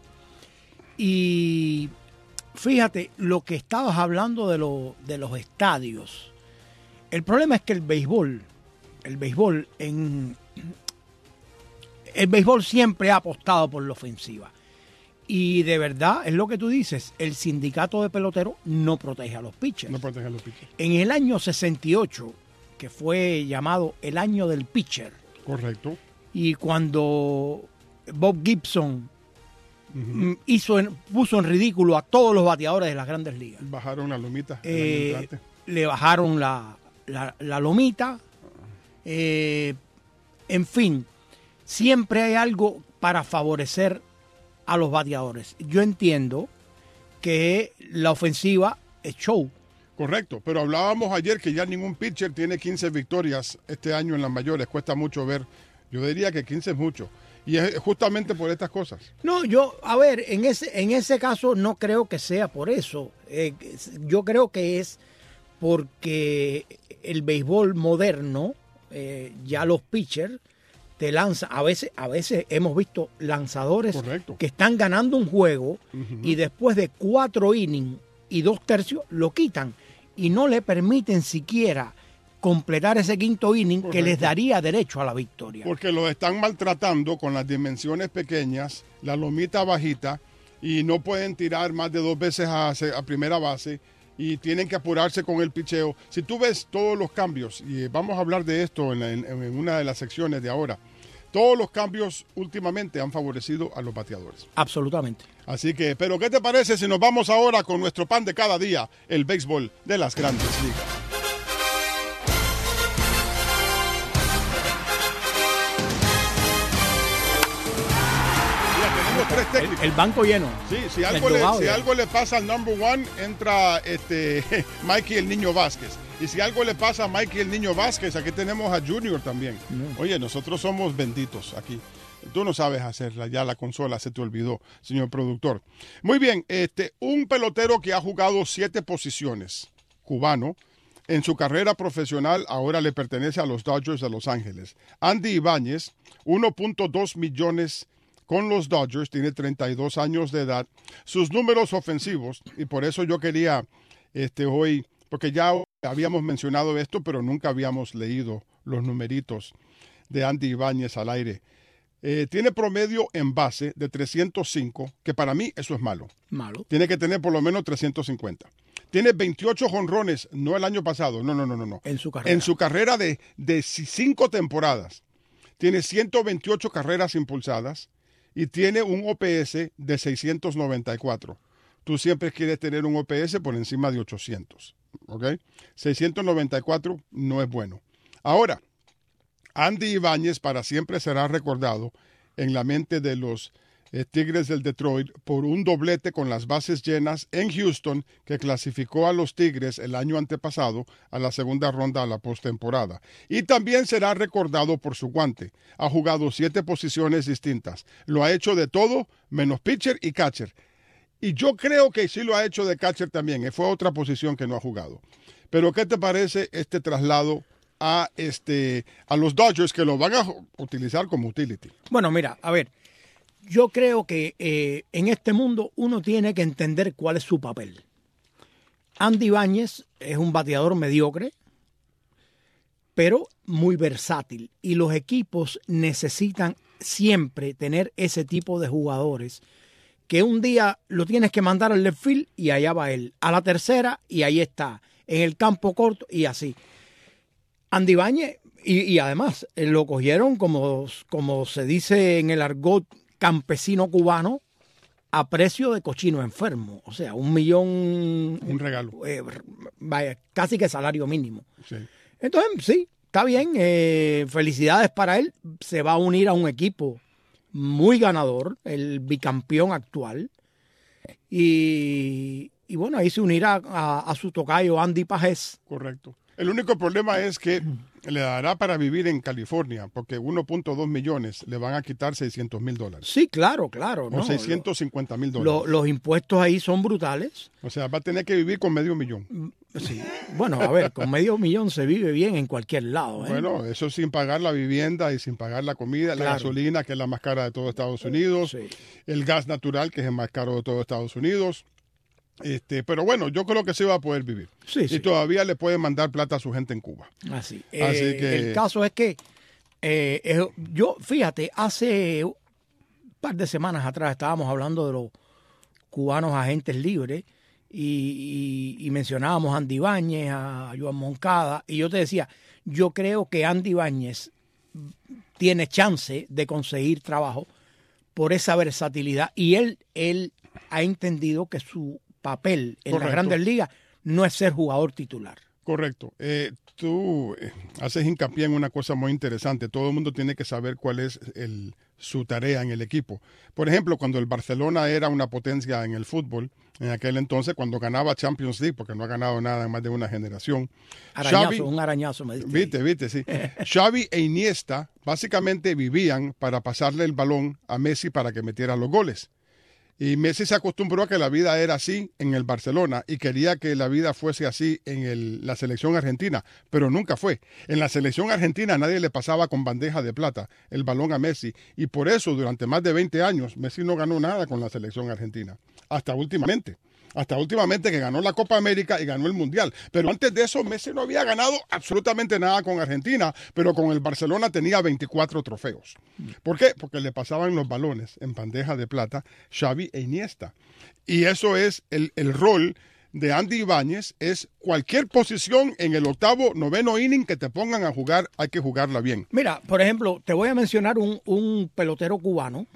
Y fíjate, lo que estabas hablando de, lo, de los estadios. El problema es que el béisbol, el béisbol en el béisbol siempre ha apostado por la ofensiva. Y de verdad, es lo que tú dices, el sindicato de peloteros no protege a los pitchers. No protege a los pitchers. En el año sesenta y ocho, que fue llamado el año del pitcher, correcto, y cuando Bob Gibson uh-huh. hizo en, puso en ridículo a todos los bateadores de las Grandes Ligas. Bajaron la lomita. Eh, le bajaron la, la, la lomita. Eh, en fin, siempre hay algo para favorecer a los bateadores. Yo entiendo que la ofensiva es show. Correcto, pero hablábamos ayer que ya ningún pitcher tiene quince victorias este año en las mayores. Cuesta mucho ver. Yo diría que quince es mucho. Y es justamente por estas cosas. No, yo, a ver, en ese, en ese caso no creo que sea por eso. Eh, yo creo que es porque el béisbol moderno, eh, ya los pitchers te lanzan. A veces, a veces hemos visto lanzadores correcto, que están ganando un juego uh-huh. y después de cuatro innings y dos tercios lo quitan y no le permiten siquiera completar ese quinto inning correcto, que les daría derecho a la victoria. Porque los están maltratando con las dimensiones pequeñas, la lomita bajita, y no pueden tirar más de dos veces a, a primera base y tienen que apurarse con el picheo. Si tú ves todos los cambios, y vamos a hablar de esto en, la, en, en una de las secciones de ahora, todos los cambios últimamente han favorecido a los bateadores. Absolutamente. Así que, pero ¿qué te parece si nos vamos ahora con nuestro pan de cada día, el béisbol de las Grandes Ligas? Tres técnicos. El, el banco lleno. Sí, si algo, le, si algo le pasa al number one, entra este Mikey el Niño Vázquez. Y si algo le pasa a Mikey el Niño Vázquez, aquí tenemos a Junior también. No. Oye, nosotros somos benditos aquí. Tú no sabes hacerla, ya la consola se te olvidó, señor productor. Muy bien, este, un pelotero que ha jugado siete posiciones, cubano, en su carrera profesional ahora le pertenece a los Dodgers de Los Ángeles. Andy Ibáñez, uno punto dos millones con los Dodgers, tiene treinta y dos años de edad. Sus números ofensivos, y por eso yo quería este, hoy porque ya habíamos mencionado esto, pero nunca habíamos leído los numeritos de Andy Ibáñez al aire. Eh, tiene promedio en base de trescientos cinco, que para mí eso es malo. Malo. Tiene que tener por lo menos trescientos cincuenta. Tiene veintiocho jonrones, no el año pasado, no, no, no, no. no. En su carrera. En su carrera de, de cinco temporadas. Tiene ciento veintiocho carreras impulsadas y tiene un O P S de seiscientos noventa y cuatro. Tú siempre quieres tener un O P S por encima de ochocientos, ¿ok? seiscientos noventa y cuatro no es bueno. Ahora, Andy Ibáñez para siempre será recordado en la mente de los eh, Tigres del Detroit por un doblete con las bases llenas en Houston que clasificó a los Tigres el año antepasado a la segunda ronda a la postemporada. Y también será recordado por su guante. Ha jugado siete posiciones distintas. Lo ha hecho de todo menos pitcher y catcher. Y yo creo que sí lo ha hecho de catcher también. Fue otra posición que no ha jugado. Pero ¿qué te parece este traslado a este a los Dodgers, que lo van a utilizar como utility? Bueno, mira, a ver, yo creo que eh, en este mundo uno tiene que entender cuál es su papel. Andy Ibáñez es un bateador mediocre, pero muy versátil. Y los equipos necesitan siempre tener ese tipo de jugadores que un día lo tienes que mandar al left field y allá va él. A la tercera y ahí está. En el campo corto y así. Andy Ibáñez, y, y además eh, lo cogieron como, como se dice en el argot campesino cubano, a precio de cochino enfermo. O sea, un millón... Un regalo. Eh, vaya, casi que salario mínimo. Sí. Entonces, sí, está bien. Eh, felicidades para él. Se va a unir a un equipo muy ganador, el bicampeón actual. Y, y bueno, ahí se unirá a, a su tocayo Andy Pajés. Correcto. El único problema es que le dará para vivir en California, porque uno punto dos millones le van a quitar seiscientos mil dólares. Sí, claro, claro. O ¿no? seiscientos cincuenta mil Lo- dólares. los impuestos ahí son brutales. O sea, va a tener que vivir con medio millón. Sí. Bueno, a ver, con medio millón se vive bien en cualquier lado. ¿eh? Bueno, eso sin pagar la vivienda y sin pagar la comida, la Claro. gasolina, que es la más cara de todo Estados Unidos, Sí. el gas natural, que es el más caro de todo Estados Unidos. Este, pero bueno, yo creo que sí va a poder vivir. Sí, y sí. todavía le puede mandar plata a su gente en Cuba. Así. Así Eh, que- El caso es que eh, eh, yo, fíjate, hace un par de semanas atrás estábamos hablando de los cubanos agentes libres y, y- y mencionábamos a Andy Ibáñez, a Joan Moncada, y yo te decía, yo creo que Andy Ibáñez tiene chance de conseguir trabajo por esa versatilidad y él, él ha entendido que su papel en Correcto. las grandes ligas no es ser jugador titular. Correcto. Eh, tú eh, haces hincapié en una cosa muy interesante. Todo el mundo tiene que saber cuál es el, su tarea en el equipo. Por ejemplo, cuando el Barcelona era una potencia en el fútbol, en aquel entonces, cuando ganaba Champions League, porque no ha ganado nada en más de una generación. Arañazo, Xavi- un arañazo me diste. Viste, viste, sí. Xavi e Iniesta básicamente vivían para pasarle el balón a Messi para que metiera los goles. Y Messi se acostumbró a que la vida era así en el Barcelona y quería que la vida fuese así en el- la selección argentina, pero nunca fue. En la selección argentina nadie le pasaba con bandeja de plata el balón a Messi y por eso durante más de veinte años Messi no ganó nada con la selección argentina, hasta últimamente. Hasta últimamente que ganó la Copa América y ganó el Mundial. Pero antes de eso, Messi no había ganado absolutamente nada con Argentina, pero con el Barcelona tenía veinticuatro trofeos. ¿Por qué? Porque le pasaban los balones en bandeja de plata Xavi e Iniesta. Y eso es el, el rol de Andy Ibáñez, es cualquier posición en el octavo, noveno inning que te pongan a jugar, hay que jugarla bien. Mira, por ejemplo, te voy a mencionar un, un pelotero cubano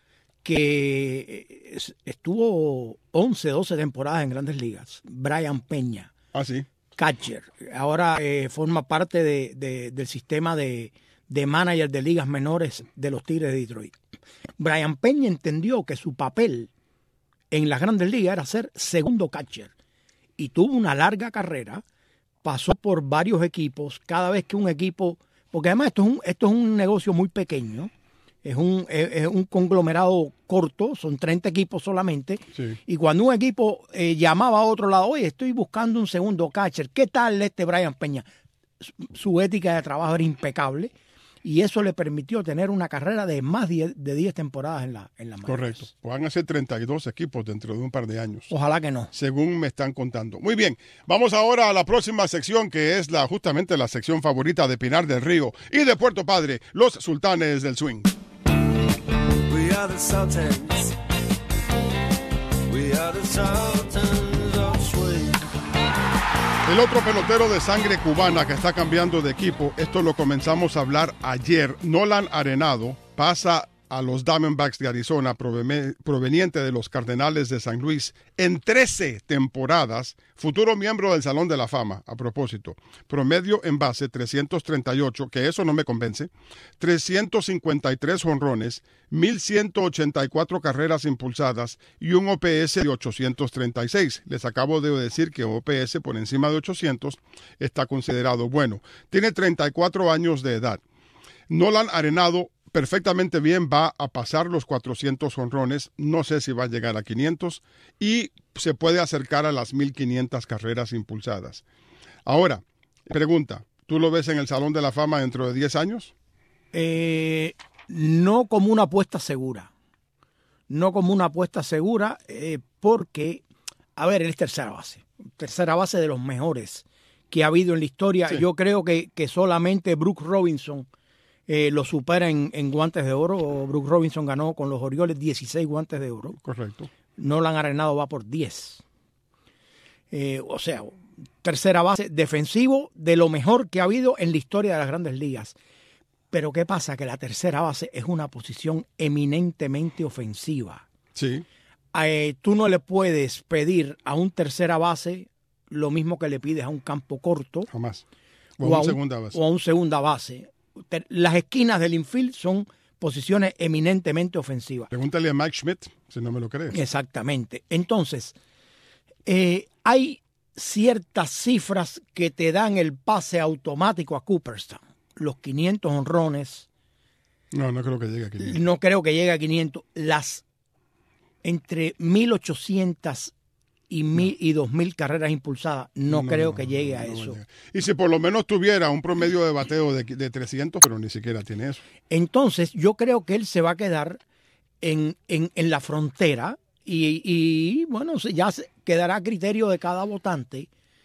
que es- estuvo once, doce temporadas en Grandes Ligas, Brian Peña, Así. catcher. Ahora eh, forma parte de- de- del sistema de, de manager de ligas menores de los Tigres de Detroit. Brian Peña entendió que su papel en las Grandes Ligas era ser segundo catcher y tuvo una larga carrera, pasó por varios equipos, cada vez que un equipo, porque además esto es un, esto es un negocio muy pequeño, es un, es, es un conglomerado corto, son treinta equipos solamente, Sí. y cuando un equipo eh, llamaba a otro lado, oye, estoy buscando un segundo catcher, ¿qué tal este Brian Peña? Su, su ética de trabajo era impecable, y eso le permitió tener una carrera de más de diez temporadas en la en la Correcto. Van a ser treinta y dos equipos dentro de un par de años. Ojalá que no. Según me están contando. Muy bien, vamos ahora a la próxima sección, que es la justamente la sección favorita de Pinar del Río y de Puerto Padre, los Sultanes del Swing. We are the Sultans. We are the Sultans of Swing. El otro pelotero de sangre cubana que está cambiando de equipo, esto lo comenzamos a hablar ayer, Nolan Arenado, pasa a los Diamondbacks de Arizona, proveniente de los Cardenales de San Luis, en trece temporadas, futuro miembro del Salón de la Fama, a propósito. Promedio en base trescientos treinta y ocho, que eso no me convence, trescientos cincuenta y tres jonrones, mil ciento ochenta y cuatro carreras impulsadas y un O P S de ochocientos treinta y seis. Les acabo de decir que O P S por encima de ochocientos está considerado bueno. Tiene treinta y cuatro años de edad. Nolan Arenado perfectamente bien, va a pasar los cuatrocientos jonrones, no sé si va a llegar a quinientos, y se puede acercar a las mil quinientas carreras impulsadas. Ahora, pregunta, ¿tú lo ves en el Salón de la Fama dentro de diez años? Eh, no como una apuesta segura, no como una apuesta segura, eh, porque, a ver, él es tercera base, tercera base de los mejores que ha habido en la historia. Sí. Yo creo que, que solamente Brooks Robinson Eh, lo supera en, en guantes de oro. Brooks Robinson ganó con los Orioles dieciséis guantes de oro. Correcto. Nolan Arenado va por diez. Eh, o sea, tercera base, defensivo de lo mejor que ha habido en la historia de las Grandes Ligas. Pero ¿qué pasa? Que la tercera base es una posición eminentemente ofensiva. Sí. Eh, tú no le puedes pedir a un tercera base lo mismo que le pides a un campo corto. Jamás. O, o a a un un segunda base. O a un segunda base. Las esquinas del infield son posiciones eminentemente ofensivas. Pregúntale a Mike Schmidt, si no me lo crees. Exactamente. Entonces, eh, hay ciertas cifras que te dan el pase automático a Cooperstown. Los quinientos honrones. No, no creo que llegue a quinientos. No creo que llegue a quinientos. Las entre mil ochocientas y mil y dos mil carreras impulsadas, no, no creo no, que llegue no, a no eso. Y si por lo menos tuviera un promedio de bateo de, de trescientos, pero ni siquiera tiene eso. Entonces, yo creo que él se va a quedar en, en, en la frontera y, y, bueno, ya se quedará a criterio de cada votante.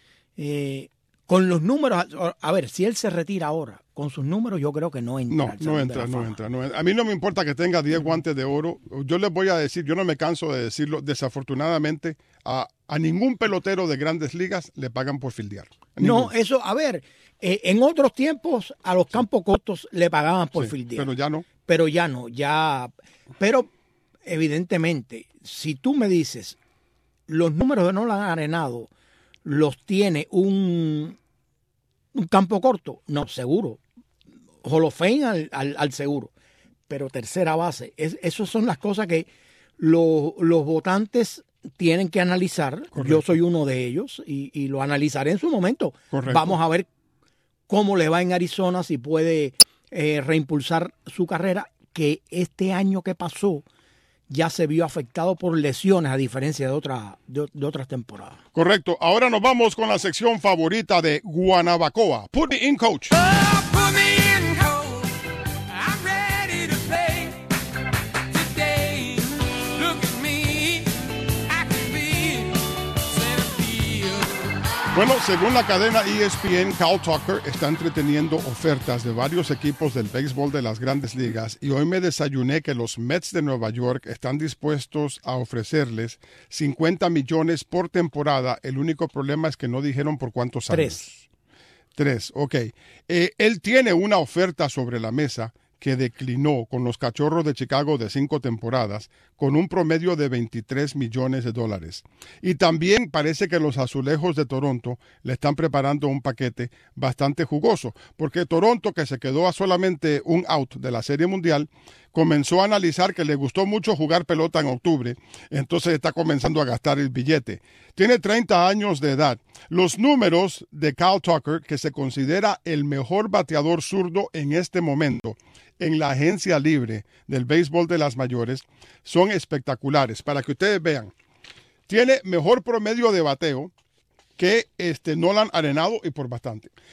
Eh, con los números, a ver, si él se retira ahora, con sus números yo creo que no entra. No, no entra, no entra, no entra. A mí no me importa que tenga diez guantes de oro. Yo les voy a decir, yo no me canso de decirlo, desafortunadamente, a, a ningún pelotero de Grandes Ligas le pagan por fildear. No, eso, a ver, eh, en otros tiempos a los campos cortos le pagaban por sí, fildear. Pero ya no. Pero ya no, ya. Pero evidentemente, si tú me dices, los números de Nolan Arenado los tiene un, un campo corto, no, seguro. Hall of Fame al, al, al seguro. Pero tercera base, es, esas son las cosas que lo, los votantes tienen que analizar. Correcto. Yo soy uno de ellos y, y lo analizaré en su momento. Correcto. Vamos a ver cómo le va en Arizona, si puede eh, reimpulsar su carrera, que este año que pasó ya se vio afectado por lesiones, a diferencia de, otra, de, de otras temporadas. Correcto. Ahora nos vamos con la sección favorita de Guanabacoa. Put me in, coach. Oh, put me in, coach. I'm ready to play today. Look at me. I can be center field. Bueno, según la cadena E S P N, Kyle Tucker está entreteniendo ofertas de varios equipos del béisbol de las Grandes Ligas y hoy me desayuné que los Mets de Nueva York están dispuestos a ofrecerles cincuenta millones por temporada. El único problema es que no dijeron por cuántos años. Tres. Tres, ok. Eh, él tiene una oferta sobre la mesa que declinó con los Cachorros de Chicago de cinco temporadas, con un promedio de veintitrés millones de dólares. Y también parece que los Azulejos de Toronto le están preparando un paquete bastante jugoso, porque Toronto, que se quedó a solamente un out de la Serie Mundial, comenzó a analizar que le gustó mucho jugar pelota en octubre, entonces está comenzando a gastar el billete. Tiene treinta años de edad. Los números de Kyle Tucker, que se considera el mejor bateador zurdo en este momento en la agencia libre del béisbol de las mayores, son espectaculares. Para que ustedes vean, tiene mejor promedio de bateo que este Nolan Arenado y por bastante.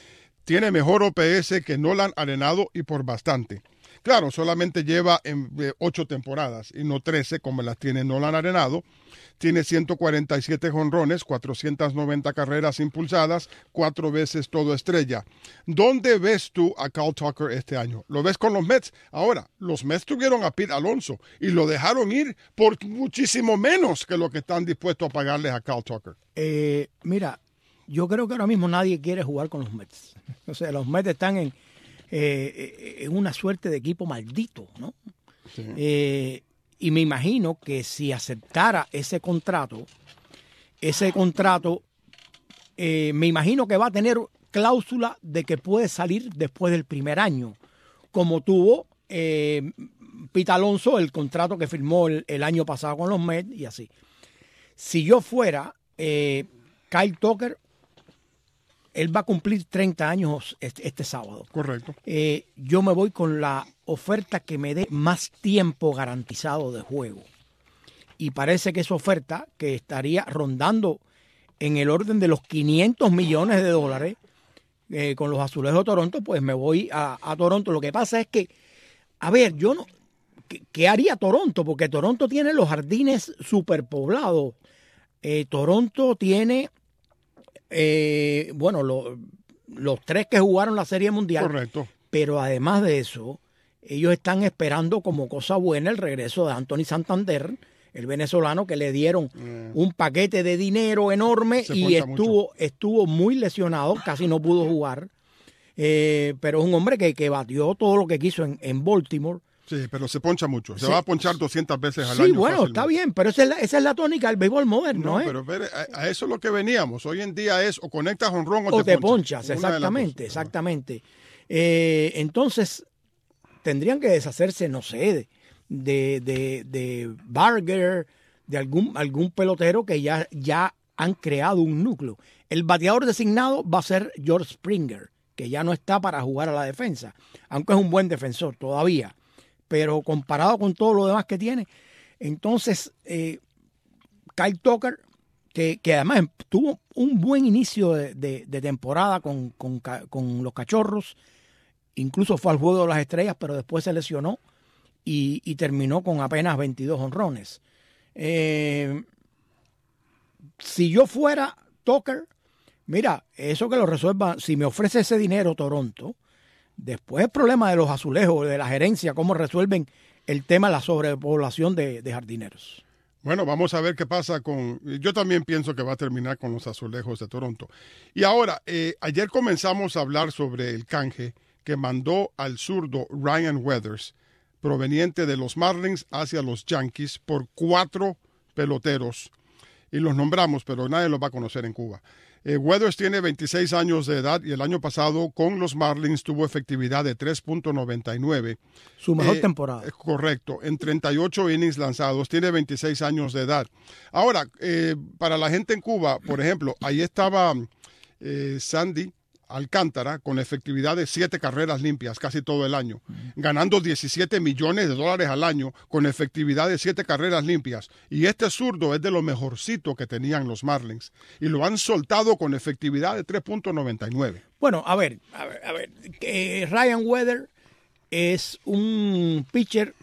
tiene mejor O P S que Nolan Arenado y por bastante. Claro, solamente lleva en, eh, ocho temporadas y no trece como las tiene Nolan Arenado. Tiene ciento cuarenta y siete jonrones, cuatrocientas noventa carreras impulsadas, cuatro veces todo estrella. ¿Dónde ves tú a Kyle Tucker este año? ¿Lo ves con los Mets? Ahora, los Mets tuvieron a Pete Alonso y lo dejaron ir por muchísimo menos que lo que están dispuestos a pagarles a Kyle Tucker. Eh, mira, yo creo que ahora mismo nadie quiere jugar con los Mets. O sea, los Mets están en, eh, en una suerte de equipo maldito, ¿no? Sí. Eh, y me imagino que si aceptara ese contrato, ese contrato, eh, me imagino que va a tener cláusula de que puede salir después del primer año, como tuvo eh, Pete Alonso, el contrato que firmó el, el año pasado con los Mets y así. Si yo fuera eh, Kyle Tucker, él va a cumplir treinta años este, este sábado. Correcto. Eh, yo me voy con la oferta que me dé más tiempo garantizado de juego. Y parece que esa oferta, que estaría rondando en el orden de los quinientos millones de dólares eh, con los Azulejos de Toronto, pues me voy a, a Toronto. Lo que pasa es que, a ver, yo no... ¿Qué, qué haría Toronto? Porque Toronto tiene los jardines superpoblados. Eh, Toronto tiene... Eh, bueno, lo, los tres que jugaron la Serie Mundial. Correcto. Pero además de eso, ellos están esperando como cosa buena el regreso de Anthony Santander, el venezolano, que le dieron Eh. un paquete de dinero enorme Se y poncha estuvo, estuvo muy lesionado, casi no pudo jugar. Eh, pero es un hombre que, que batió todo lo que quiso en, en Baltimore. Sí, pero se poncha mucho. Se Sí. va a ponchar doscientas veces al Sí, año. bueno, fácilmente. está bien, pero esa es la, esa es la tónica del béisbol moderno, No, ¿eh? pero espere, a, a eso es lo que veníamos. Hoy en día es o conectas honrón o, O te te ponchas, Una de las exactamente, dos. exactamente. Eh, entonces, tendrían que deshacerse, no sé, de, de, de, de Barger, de algún, algún pelotero que ya, ya han creado un núcleo. El bateador designado va a ser George Springer, que ya no está para jugar a la defensa, aunque es un buen defensor todavía, pero comparado con todo lo demás que tiene. Entonces, eh, Kyle Tucker, que, que además tuvo un buen inicio de, de, de temporada con, con, con los Cachorros, incluso fue al Juego de las Estrellas, pero después se lesionó y, y terminó con apenas veintidós honrones. Eh, si yo fuera Tucker, mira, eso que lo resuelva, si me ofrece ese dinero Toronto, después el problema de los Azulejos, de la gerencia, cómo resuelven el tema de la sobrepoblación de, de jardineros. Bueno, vamos a ver qué pasa con... Yo también pienso que va a terminar con los Azulejos de Toronto. Y ahora, eh, ayer comenzamos a hablar sobre el canje que mandó al zurdo Ryan Weathers, proveniente de los Marlins hacia los Yankees, por cuatro peloteros. Y los nombramos, pero nadie los va a conocer en Cuba. Eh, Weathers tiene veintiséis años de edad y el año pasado con los Marlins tuvo efectividad de tres punto noventa y nueve. Su mejor Eh, temporada. Es correcto, en treinta y ocho innings lanzados, tiene veintiséis años de edad. Ahora, eh, para la gente en Cuba, por ejemplo, ahí estaba eh, Sandy Alcántara con efectividad de siete carreras limpias casi todo el año, ganando diecisiete millones de dólares al año con efectividad de siete carreras limpias. Y este zurdo es de lo mejorcito que tenían los Marlins y lo han soltado con efectividad de tres punto noventa y nueve. Bueno, a ver, a ver, a ver. Eh, Ryan Weathers es un pitcher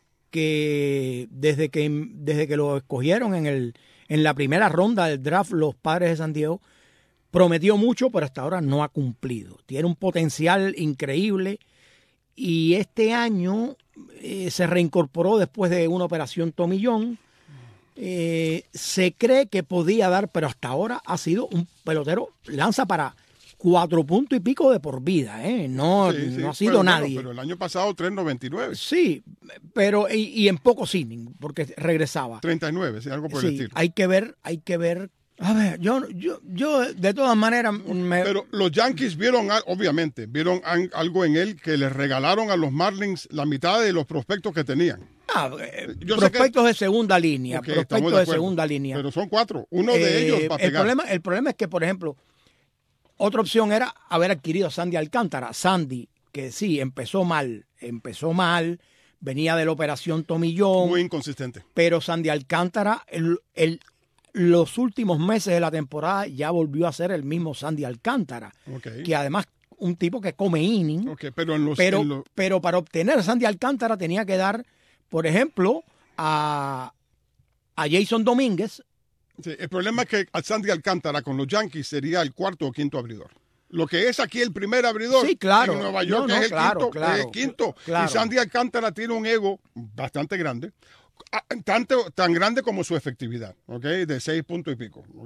que desde que desde que lo escogieron en el en la primera ronda del draft los Padres de San Diego, prometió mucho, pero hasta ahora no ha cumplido. Tiene un potencial increíble y este año eh, se reincorporó después de una operación tomillón. Eh, se cree que podía dar, pero hasta ahora ha sido un pelotero, lanza para cuatro puntos y pico de por vida, ¿eh? No, Sí, sí, no ha sido pero, nadie. bueno, pero el año pasado tres noventa y nueve. Sí, pero y, y en pocos innings, porque regresaba. treinta y nueve, sí, algo por el Sí, estilo. hay que ver, hay que ver. A ver, yo, yo, yo de todas maneras me, Pero los Yankees vieron, al- obviamente, vieron an- algo en él que les regalaron a los Marlins la mitad de los prospectos que tenían. ah, eh, yo sé prospectos de segunda línea, Ok, estamos prospectos de de, acuerdo. segunda línea. Pero son cuatro. Uno de Eh, ellos va a el pegar. problema, el problema es que, por ejemplo, otra opción era haber adquirido a Sandy Alcántara. Sandy, que sí, empezó mal, empezó mal, venía de la operación tomillón, Muy inconsistente. pero Sandy Alcántara, el, el, los últimos meses de la temporada ya volvió a ser el mismo Sandy Alcántara, Ok. que además un tipo que come inning. Ok, pero en los... Pero, en los- pero para obtener a Sandy Alcántara tenía que dar, por ejemplo, a, a Jason Domínguez. sí, el problema es que a Sandy Alcántara con los Yankees sería el cuarto o quinto abridor. Lo que es aquí el primer abridor Sí, claro. en Nueva York No, no, es el claro, quinto, claro, es el quinto. claro. Y Sandy Alcántara tiene un ego bastante grande, a- tanto, tan grande como su efectividad, ¿ok? De seis puntos y pico, ¿ok?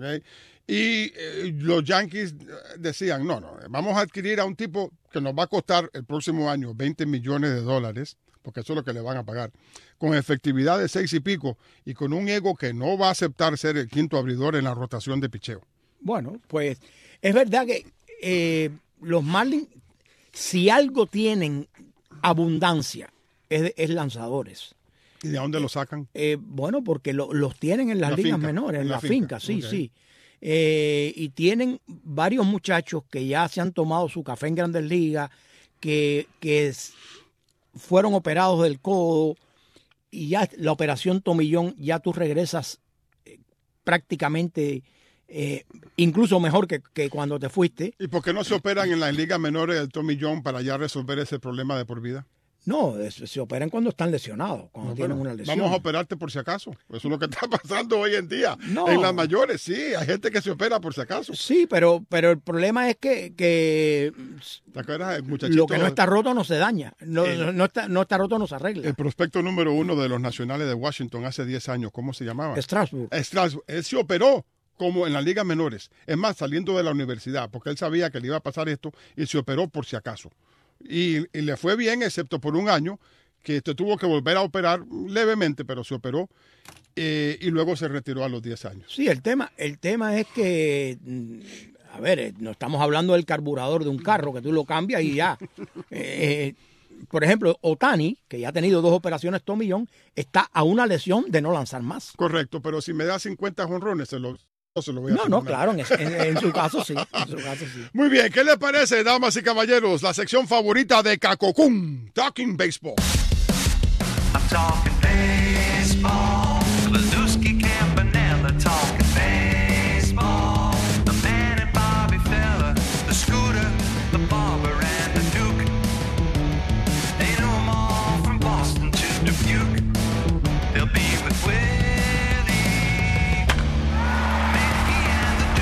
Y eh, los Yankees eh, decían, no, no, vamos a adquirir a un tipo que nos va a costar el próximo año veinte millones de dólares, porque eso es lo que le van a pagar, con efectividad de seis y pico y con un ego que no va a aceptar ser el quinto abridor en la rotación de picheo. Bueno, pues es verdad que eh, los Marlins, si algo tienen abundancia, es, es lanzadores. ¿Y de dónde lo sacan? Eh, bueno, porque lo- los tienen en las La ligas finca, menores, en en la la finca, finca, sí, ok. sí. Eh, y tienen varios muchachos que ya se han tomado su café en Grandes Ligas, que, que es- fueron operados del codo, y ya la operación tomillón, ya tú regresas eh, prácticamente, eh, incluso mejor que, que cuando te fuiste. ¿Y por qué no se operan en las ligas menores del Tommy John para ya resolver ese problema de por vida? No, es- se operan cuando están lesionados, cuando No, tienen bueno, una lesión. vamos a operarte por si acaso. Eso es lo que está pasando hoy en día. No. En las mayores, sí, hay gente que se opera por si acaso. Sí, pero, pero el problema es que, que ¿Te acuerdas? El muchachito, lo que no está roto no se daña. No, El- no está, no está roto no se arregla. el prospecto número uno de los Nacionales de Washington hace diez años, ¿cómo se llamaba? Strasbourg. Strasbourg. Él se operó como en las ligas menores. Es más, saliendo de la universidad, porque él sabía que le iba a pasar esto y se operó por si acaso. Y, y le fue bien, excepto por un año, que te tuvo que volver a operar levemente, pero se operó eh, y luego se retiró a los diez años. Sí, el tema, el tema es que, mm, a ver, eh, no estamos hablando del carburador de un carro, que tú lo cambias y ya. Eh, por ejemplo, Otani, que ya ha tenido dos operaciones Tommy John, está a una lesión de no lanzar más. Correcto, pero si me da cincuenta jonrones, se lo, se lo voy a No, no, asegurar. claro, en, en- en su caso sí, en su caso sí. Muy bien, ¿qué le parece, damas y caballeros? La sección favorita de Cacocún, Talking Baseball. I'm talking baseball. Leduski Campanella talking baseball. The man and Bobby Fella, the Scooter, the Barber, and the Duke. They know 'em all from Boston to Dubuque. They'll be with Willie, Mickey, and the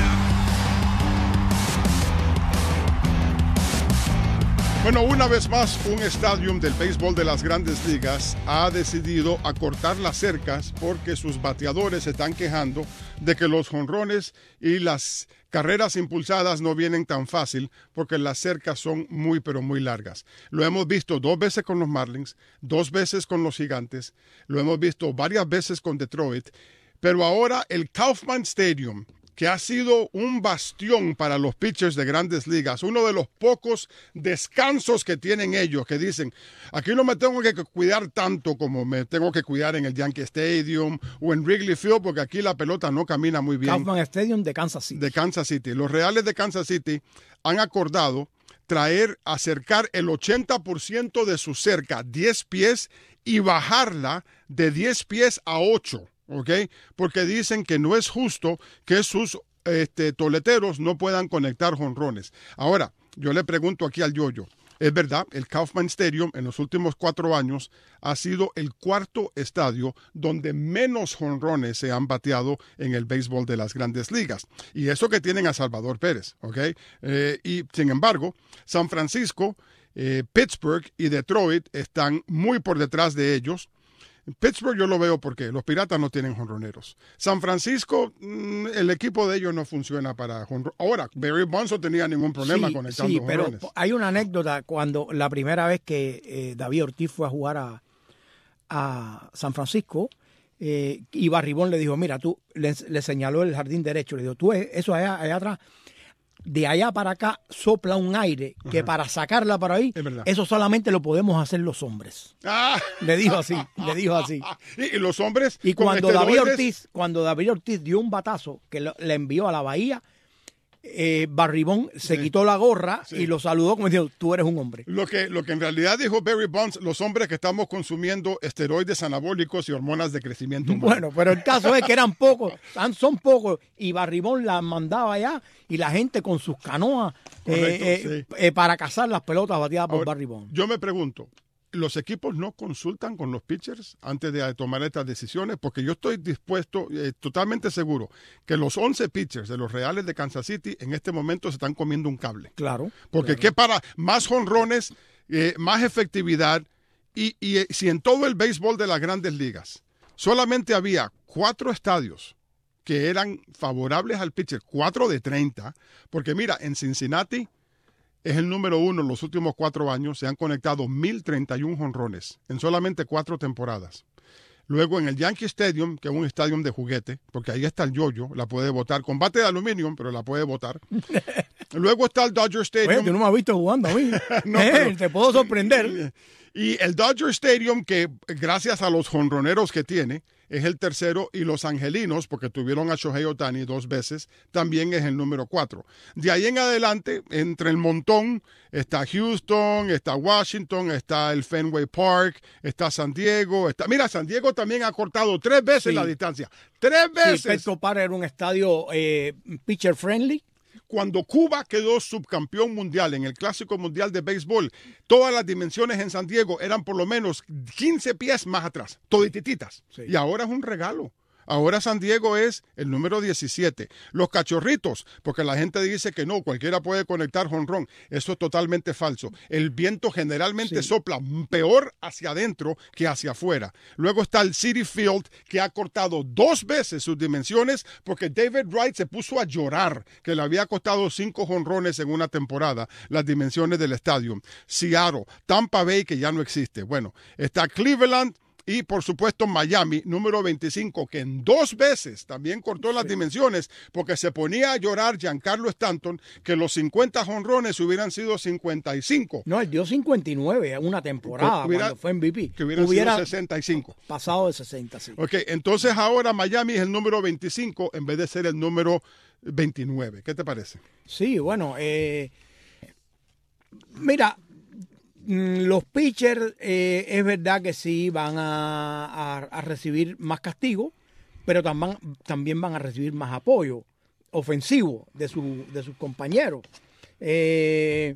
Duke. Bueno, una vez más, un estadio del béisbol de las Grandes Ligas ha decidido acortar las cercas porque sus bateadores se están quejando de que los jonrones y las carreras impulsadas no vienen tan fácil porque las cercas son muy pero muy largas. Lo hemos visto dos veces con los Marlins, dos veces con los Gigantes, lo hemos visto varias veces con Detroit, pero ahora el Kauffman Stadium, que ha sido un bastión para los pitchers de Grandes Ligas, uno de los pocos descansos que tienen ellos, que dicen, aquí no me tengo que cuidar tanto como me tengo que cuidar en el Yankee Stadium o en Wrigley Field, porque aquí la pelota no camina muy bien. Kauffman Stadium de Kansas City. De Kansas City. Los Reales de Kansas City han acordado traer, acercar el ochenta por ciento de su cerca, diez pies, y bajarla de diez pies a ocho. ¿Ok? Porque dicen que no es justo que sus este, toleteros no puedan conectar jonrones. Ahora, yo le pregunto aquí al Yoyo, es verdad, el Kauffman Stadium en los últimos cuatro años ha sido el cuarto estadio donde menos jonrones se han bateado en el béisbol de las Grandes Ligas. Y eso que tienen a Salvador Pérez, ¿ok? Eh, y sin embargo, San Francisco, eh, Pittsburgh y Detroit están muy por detrás de ellos. Pittsburgh yo lo veo porque los Piratas no tienen jonroneros. San Francisco, mmm, el equipo de ellos no funciona para jonrones. Ahora, Barry Bonds no tenía ningún problema Sí, conectando sí, pero jonrones. hay una anécdota cuando la primera vez que eh, David Ortiz fue a jugar a, a San Francisco, eh, y Barribón le dijo, mira, tú, le, le señaló el jardín derecho, le dijo, tú, eso allá, allá atrás, de allá para acá sopla un aire que Ajá. para sacarla para ahí, Es verdad. eso solamente lo podemos hacer los hombres. Ah. Le dijo así, le dijo así. Y, y los hombres Y con cuando David esteroides, Ortiz, cuando David Ortiz dio un batazo que lo- le envió a la bahía, eh, Barry Bonds se Sí. quitó la gorra Sí. y lo saludó como diciendo, tú eres un hombre. Lo que, lo que en realidad dijo Barry Bonds, los hombres que estamos consumiendo esteroides anabólicos y hormonas de crecimiento humano. Bueno, pero el caso es que eran pocos, son- son pocos, y Barry Bonds las mandaba allá y la gente con sus canoas Correcto, eh, eh, sí. eh, para cazar las pelotas bateadas por Ahora, Barry Bonds. yo me pregunto, ¿los equipos no consultan con los pitchers antes de tomar estas decisiones? Porque yo estoy dispuesto, eh, totalmente seguro, que los once pitchers de los Reales de Kansas City en este momento se están comiendo un cable. Claro. Porque qué para más jonrones, eh, más efectividad, y, y eh, si en todo el béisbol de las grandes ligas solamente había cuatro estadios que eran favorables al pitcher, cuatro de treinta, porque mira, en Cincinnati es el número uno en los últimos cuatro años, se han conectado mil treinta y uno jonrones en solamente cuatro temporadas. Luego en el Yankee Stadium, que es un estadio de juguete, porque ahí está el yoyo, la puede botar con bate de aluminio, pero la puede botar. Luego está el Dodger Stadium. Oye, tú no me has visto jugando a mí. No, Eh, pero- te puedo sorprender. Y el Dodger Stadium, que gracias a los jonroneros que tiene, es el tercero, y los angelinos, porque tuvieron a Shohei Ohtani dos veces, también es el número cuatro. De ahí en adelante, entre el montón, está Houston, está Washington, está el Fenway Park, está San Diego, está... Mira, San Diego también ha cortado tres veces Sí. la distancia. ¡Tres Sí, veces! Petco Park era un estadio eh, pitcher friendly. Cuando Cuba quedó subcampeón mundial en el Clásico Mundial de Béisbol, todas las dimensiones en San Diego eran por lo menos quince pies más atrás, toditititas. Sí. Y ahora es un regalo. Ahora San Diego es el número diecisiete. Los cachorritos, porque la gente dice que no, cualquiera puede conectar jonrón. Eso es totalmente falso. El viento generalmente Sí. sopla peor hacia adentro que hacia afuera. Luego está el Citi Field, que ha cortado dos veces sus dimensiones porque David Wright se puso a llorar que le había costado cinco jonrones en una temporada las dimensiones del estadio. Seattle, Tampa Bay, que ya no existe. Bueno, está Cleveland, y por supuesto Miami, número veinticinco, que en dos veces también cortó las dimensiones porque se ponía a llorar Giancarlo Stanton que los cincuenta jonrones hubieran sido cincuenta y cinco. No, él dio cincuenta y nueve en una temporada Que hubiera- cuando fue M V P. Que hubieran Hubiera sido sesenta y cinco. pasado de sesenta, sí. Ok, entonces ahora Miami es el número veinticinco en vez de ser el número veintinueve. ¿Qué te parece? Sí, bueno, eh, mira, mm, los pitchers eh, es verdad que sí van a, a- a recibir más castigo, pero también, también van a recibir más apoyo ofensivo de, su, de sus compañeros. Eh,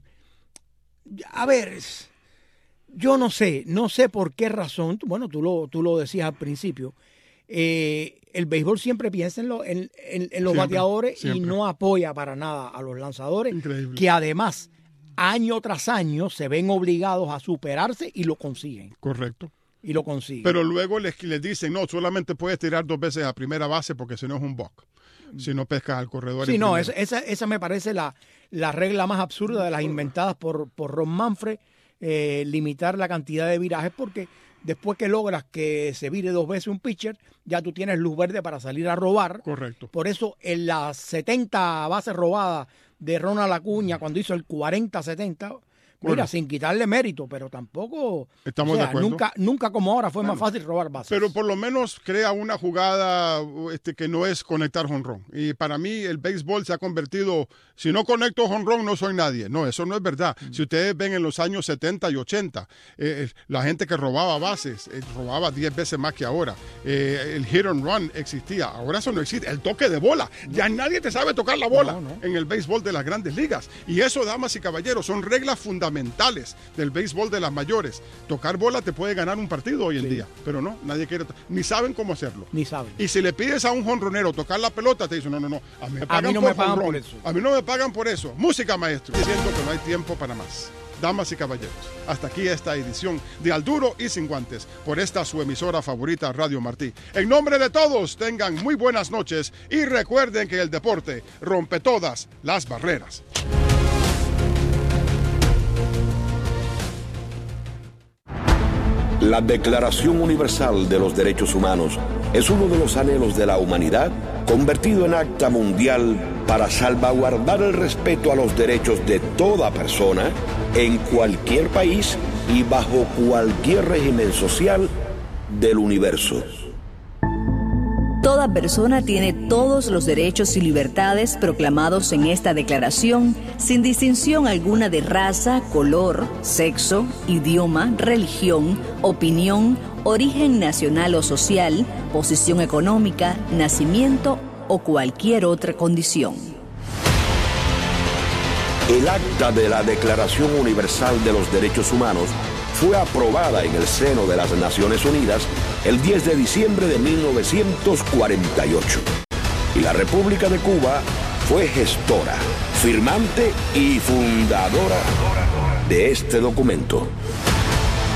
a ver, yo no sé, no sé por qué razón, bueno, tú lo, tú lo decías al principio, eh, el béisbol siempre piensa en, lo- en- en- en los Siempre, bateadores siempre. y no apoya para nada a los lanzadores, Increíble. que además año tras año se ven obligados a superarse y lo consiguen, Correcto. y lo consiguen. Pero luego les, les dicen, no, solamente puedes tirar dos veces a primera base porque si no es un buck. Si no pescas al corredor. Sí, en no, primera. esa, esa, esa me parece la, la regla más absurda de las inventadas por, por Ron Manfred, eh, limitar la cantidad de virajes, porque después que logras que se vire dos veces un pitcher, ya tú tienes luz verde para salir a robar. Correcto. Por eso en las setenta bases robadas de Ronald Acuña, cuando hizo el cuarenta setenta, mira, Bueno. sin quitarle mérito, pero tampoco... Estamos o sea, de acuerdo. Nunca, nunca como ahora fue más fácil robar bases. Pero por lo menos crea una jugada este, que no es conectar jonrón. Y para mí el béisbol se ha convertido, si no conecto jonrón no soy nadie. No, eso no es verdad. Si ustedes ven en los años setenta y ochenta, eh, la gente que robaba bases, eh, robaba diez veces más que ahora. Eh, el hit and run existía. Ahora eso no existe. El toque de bola. Ya nadie te sabe tocar la bola No, no. en el béisbol de las grandes ligas. Y eso, damas y caballeros, son reglas fundamentales del béisbol de las mayores. Tocar bola te puede ganar un partido hoy en Sí. día, pero no, nadie quiere, to- ni saben cómo hacerlo. Ni saben. Y si le pides a un jonronero tocar la pelota, te dicen, no, no, no, a mí me pagan, no por, me pagan jonrón. por eso. A mí no me pagan por eso. Música, maestro. Diciendo que no hay tiempo para más. Damas y caballeros, hasta aquí esta edición de Al Duro y Sin Guantes, por esta su emisora favorita, Radio Martí. En nombre de todos, tengan muy buenas noches y recuerden que el deporte rompe todas las barreras. La Declaración Universal de los Derechos Humanos es uno de los anhelos de la humanidad convertido en acta mundial para salvaguardar el respeto a los derechos de toda persona en cualquier país y bajo cualquier régimen social del universo. Toda persona tiene todos los derechos y libertades proclamados en esta declaración, sin distinción alguna de raza, color, sexo, idioma, religión, opinión, origen nacional o social, posición económica, nacimiento o cualquier otra condición. El acta de la Declaración Universal de los Derechos Humanos fue aprobada en el seno de las Naciones Unidas el diez de diciembre de mil novecientos cuarenta y ocho. Y la República de Cuba fue gestora, firmante y fundadora de este documento.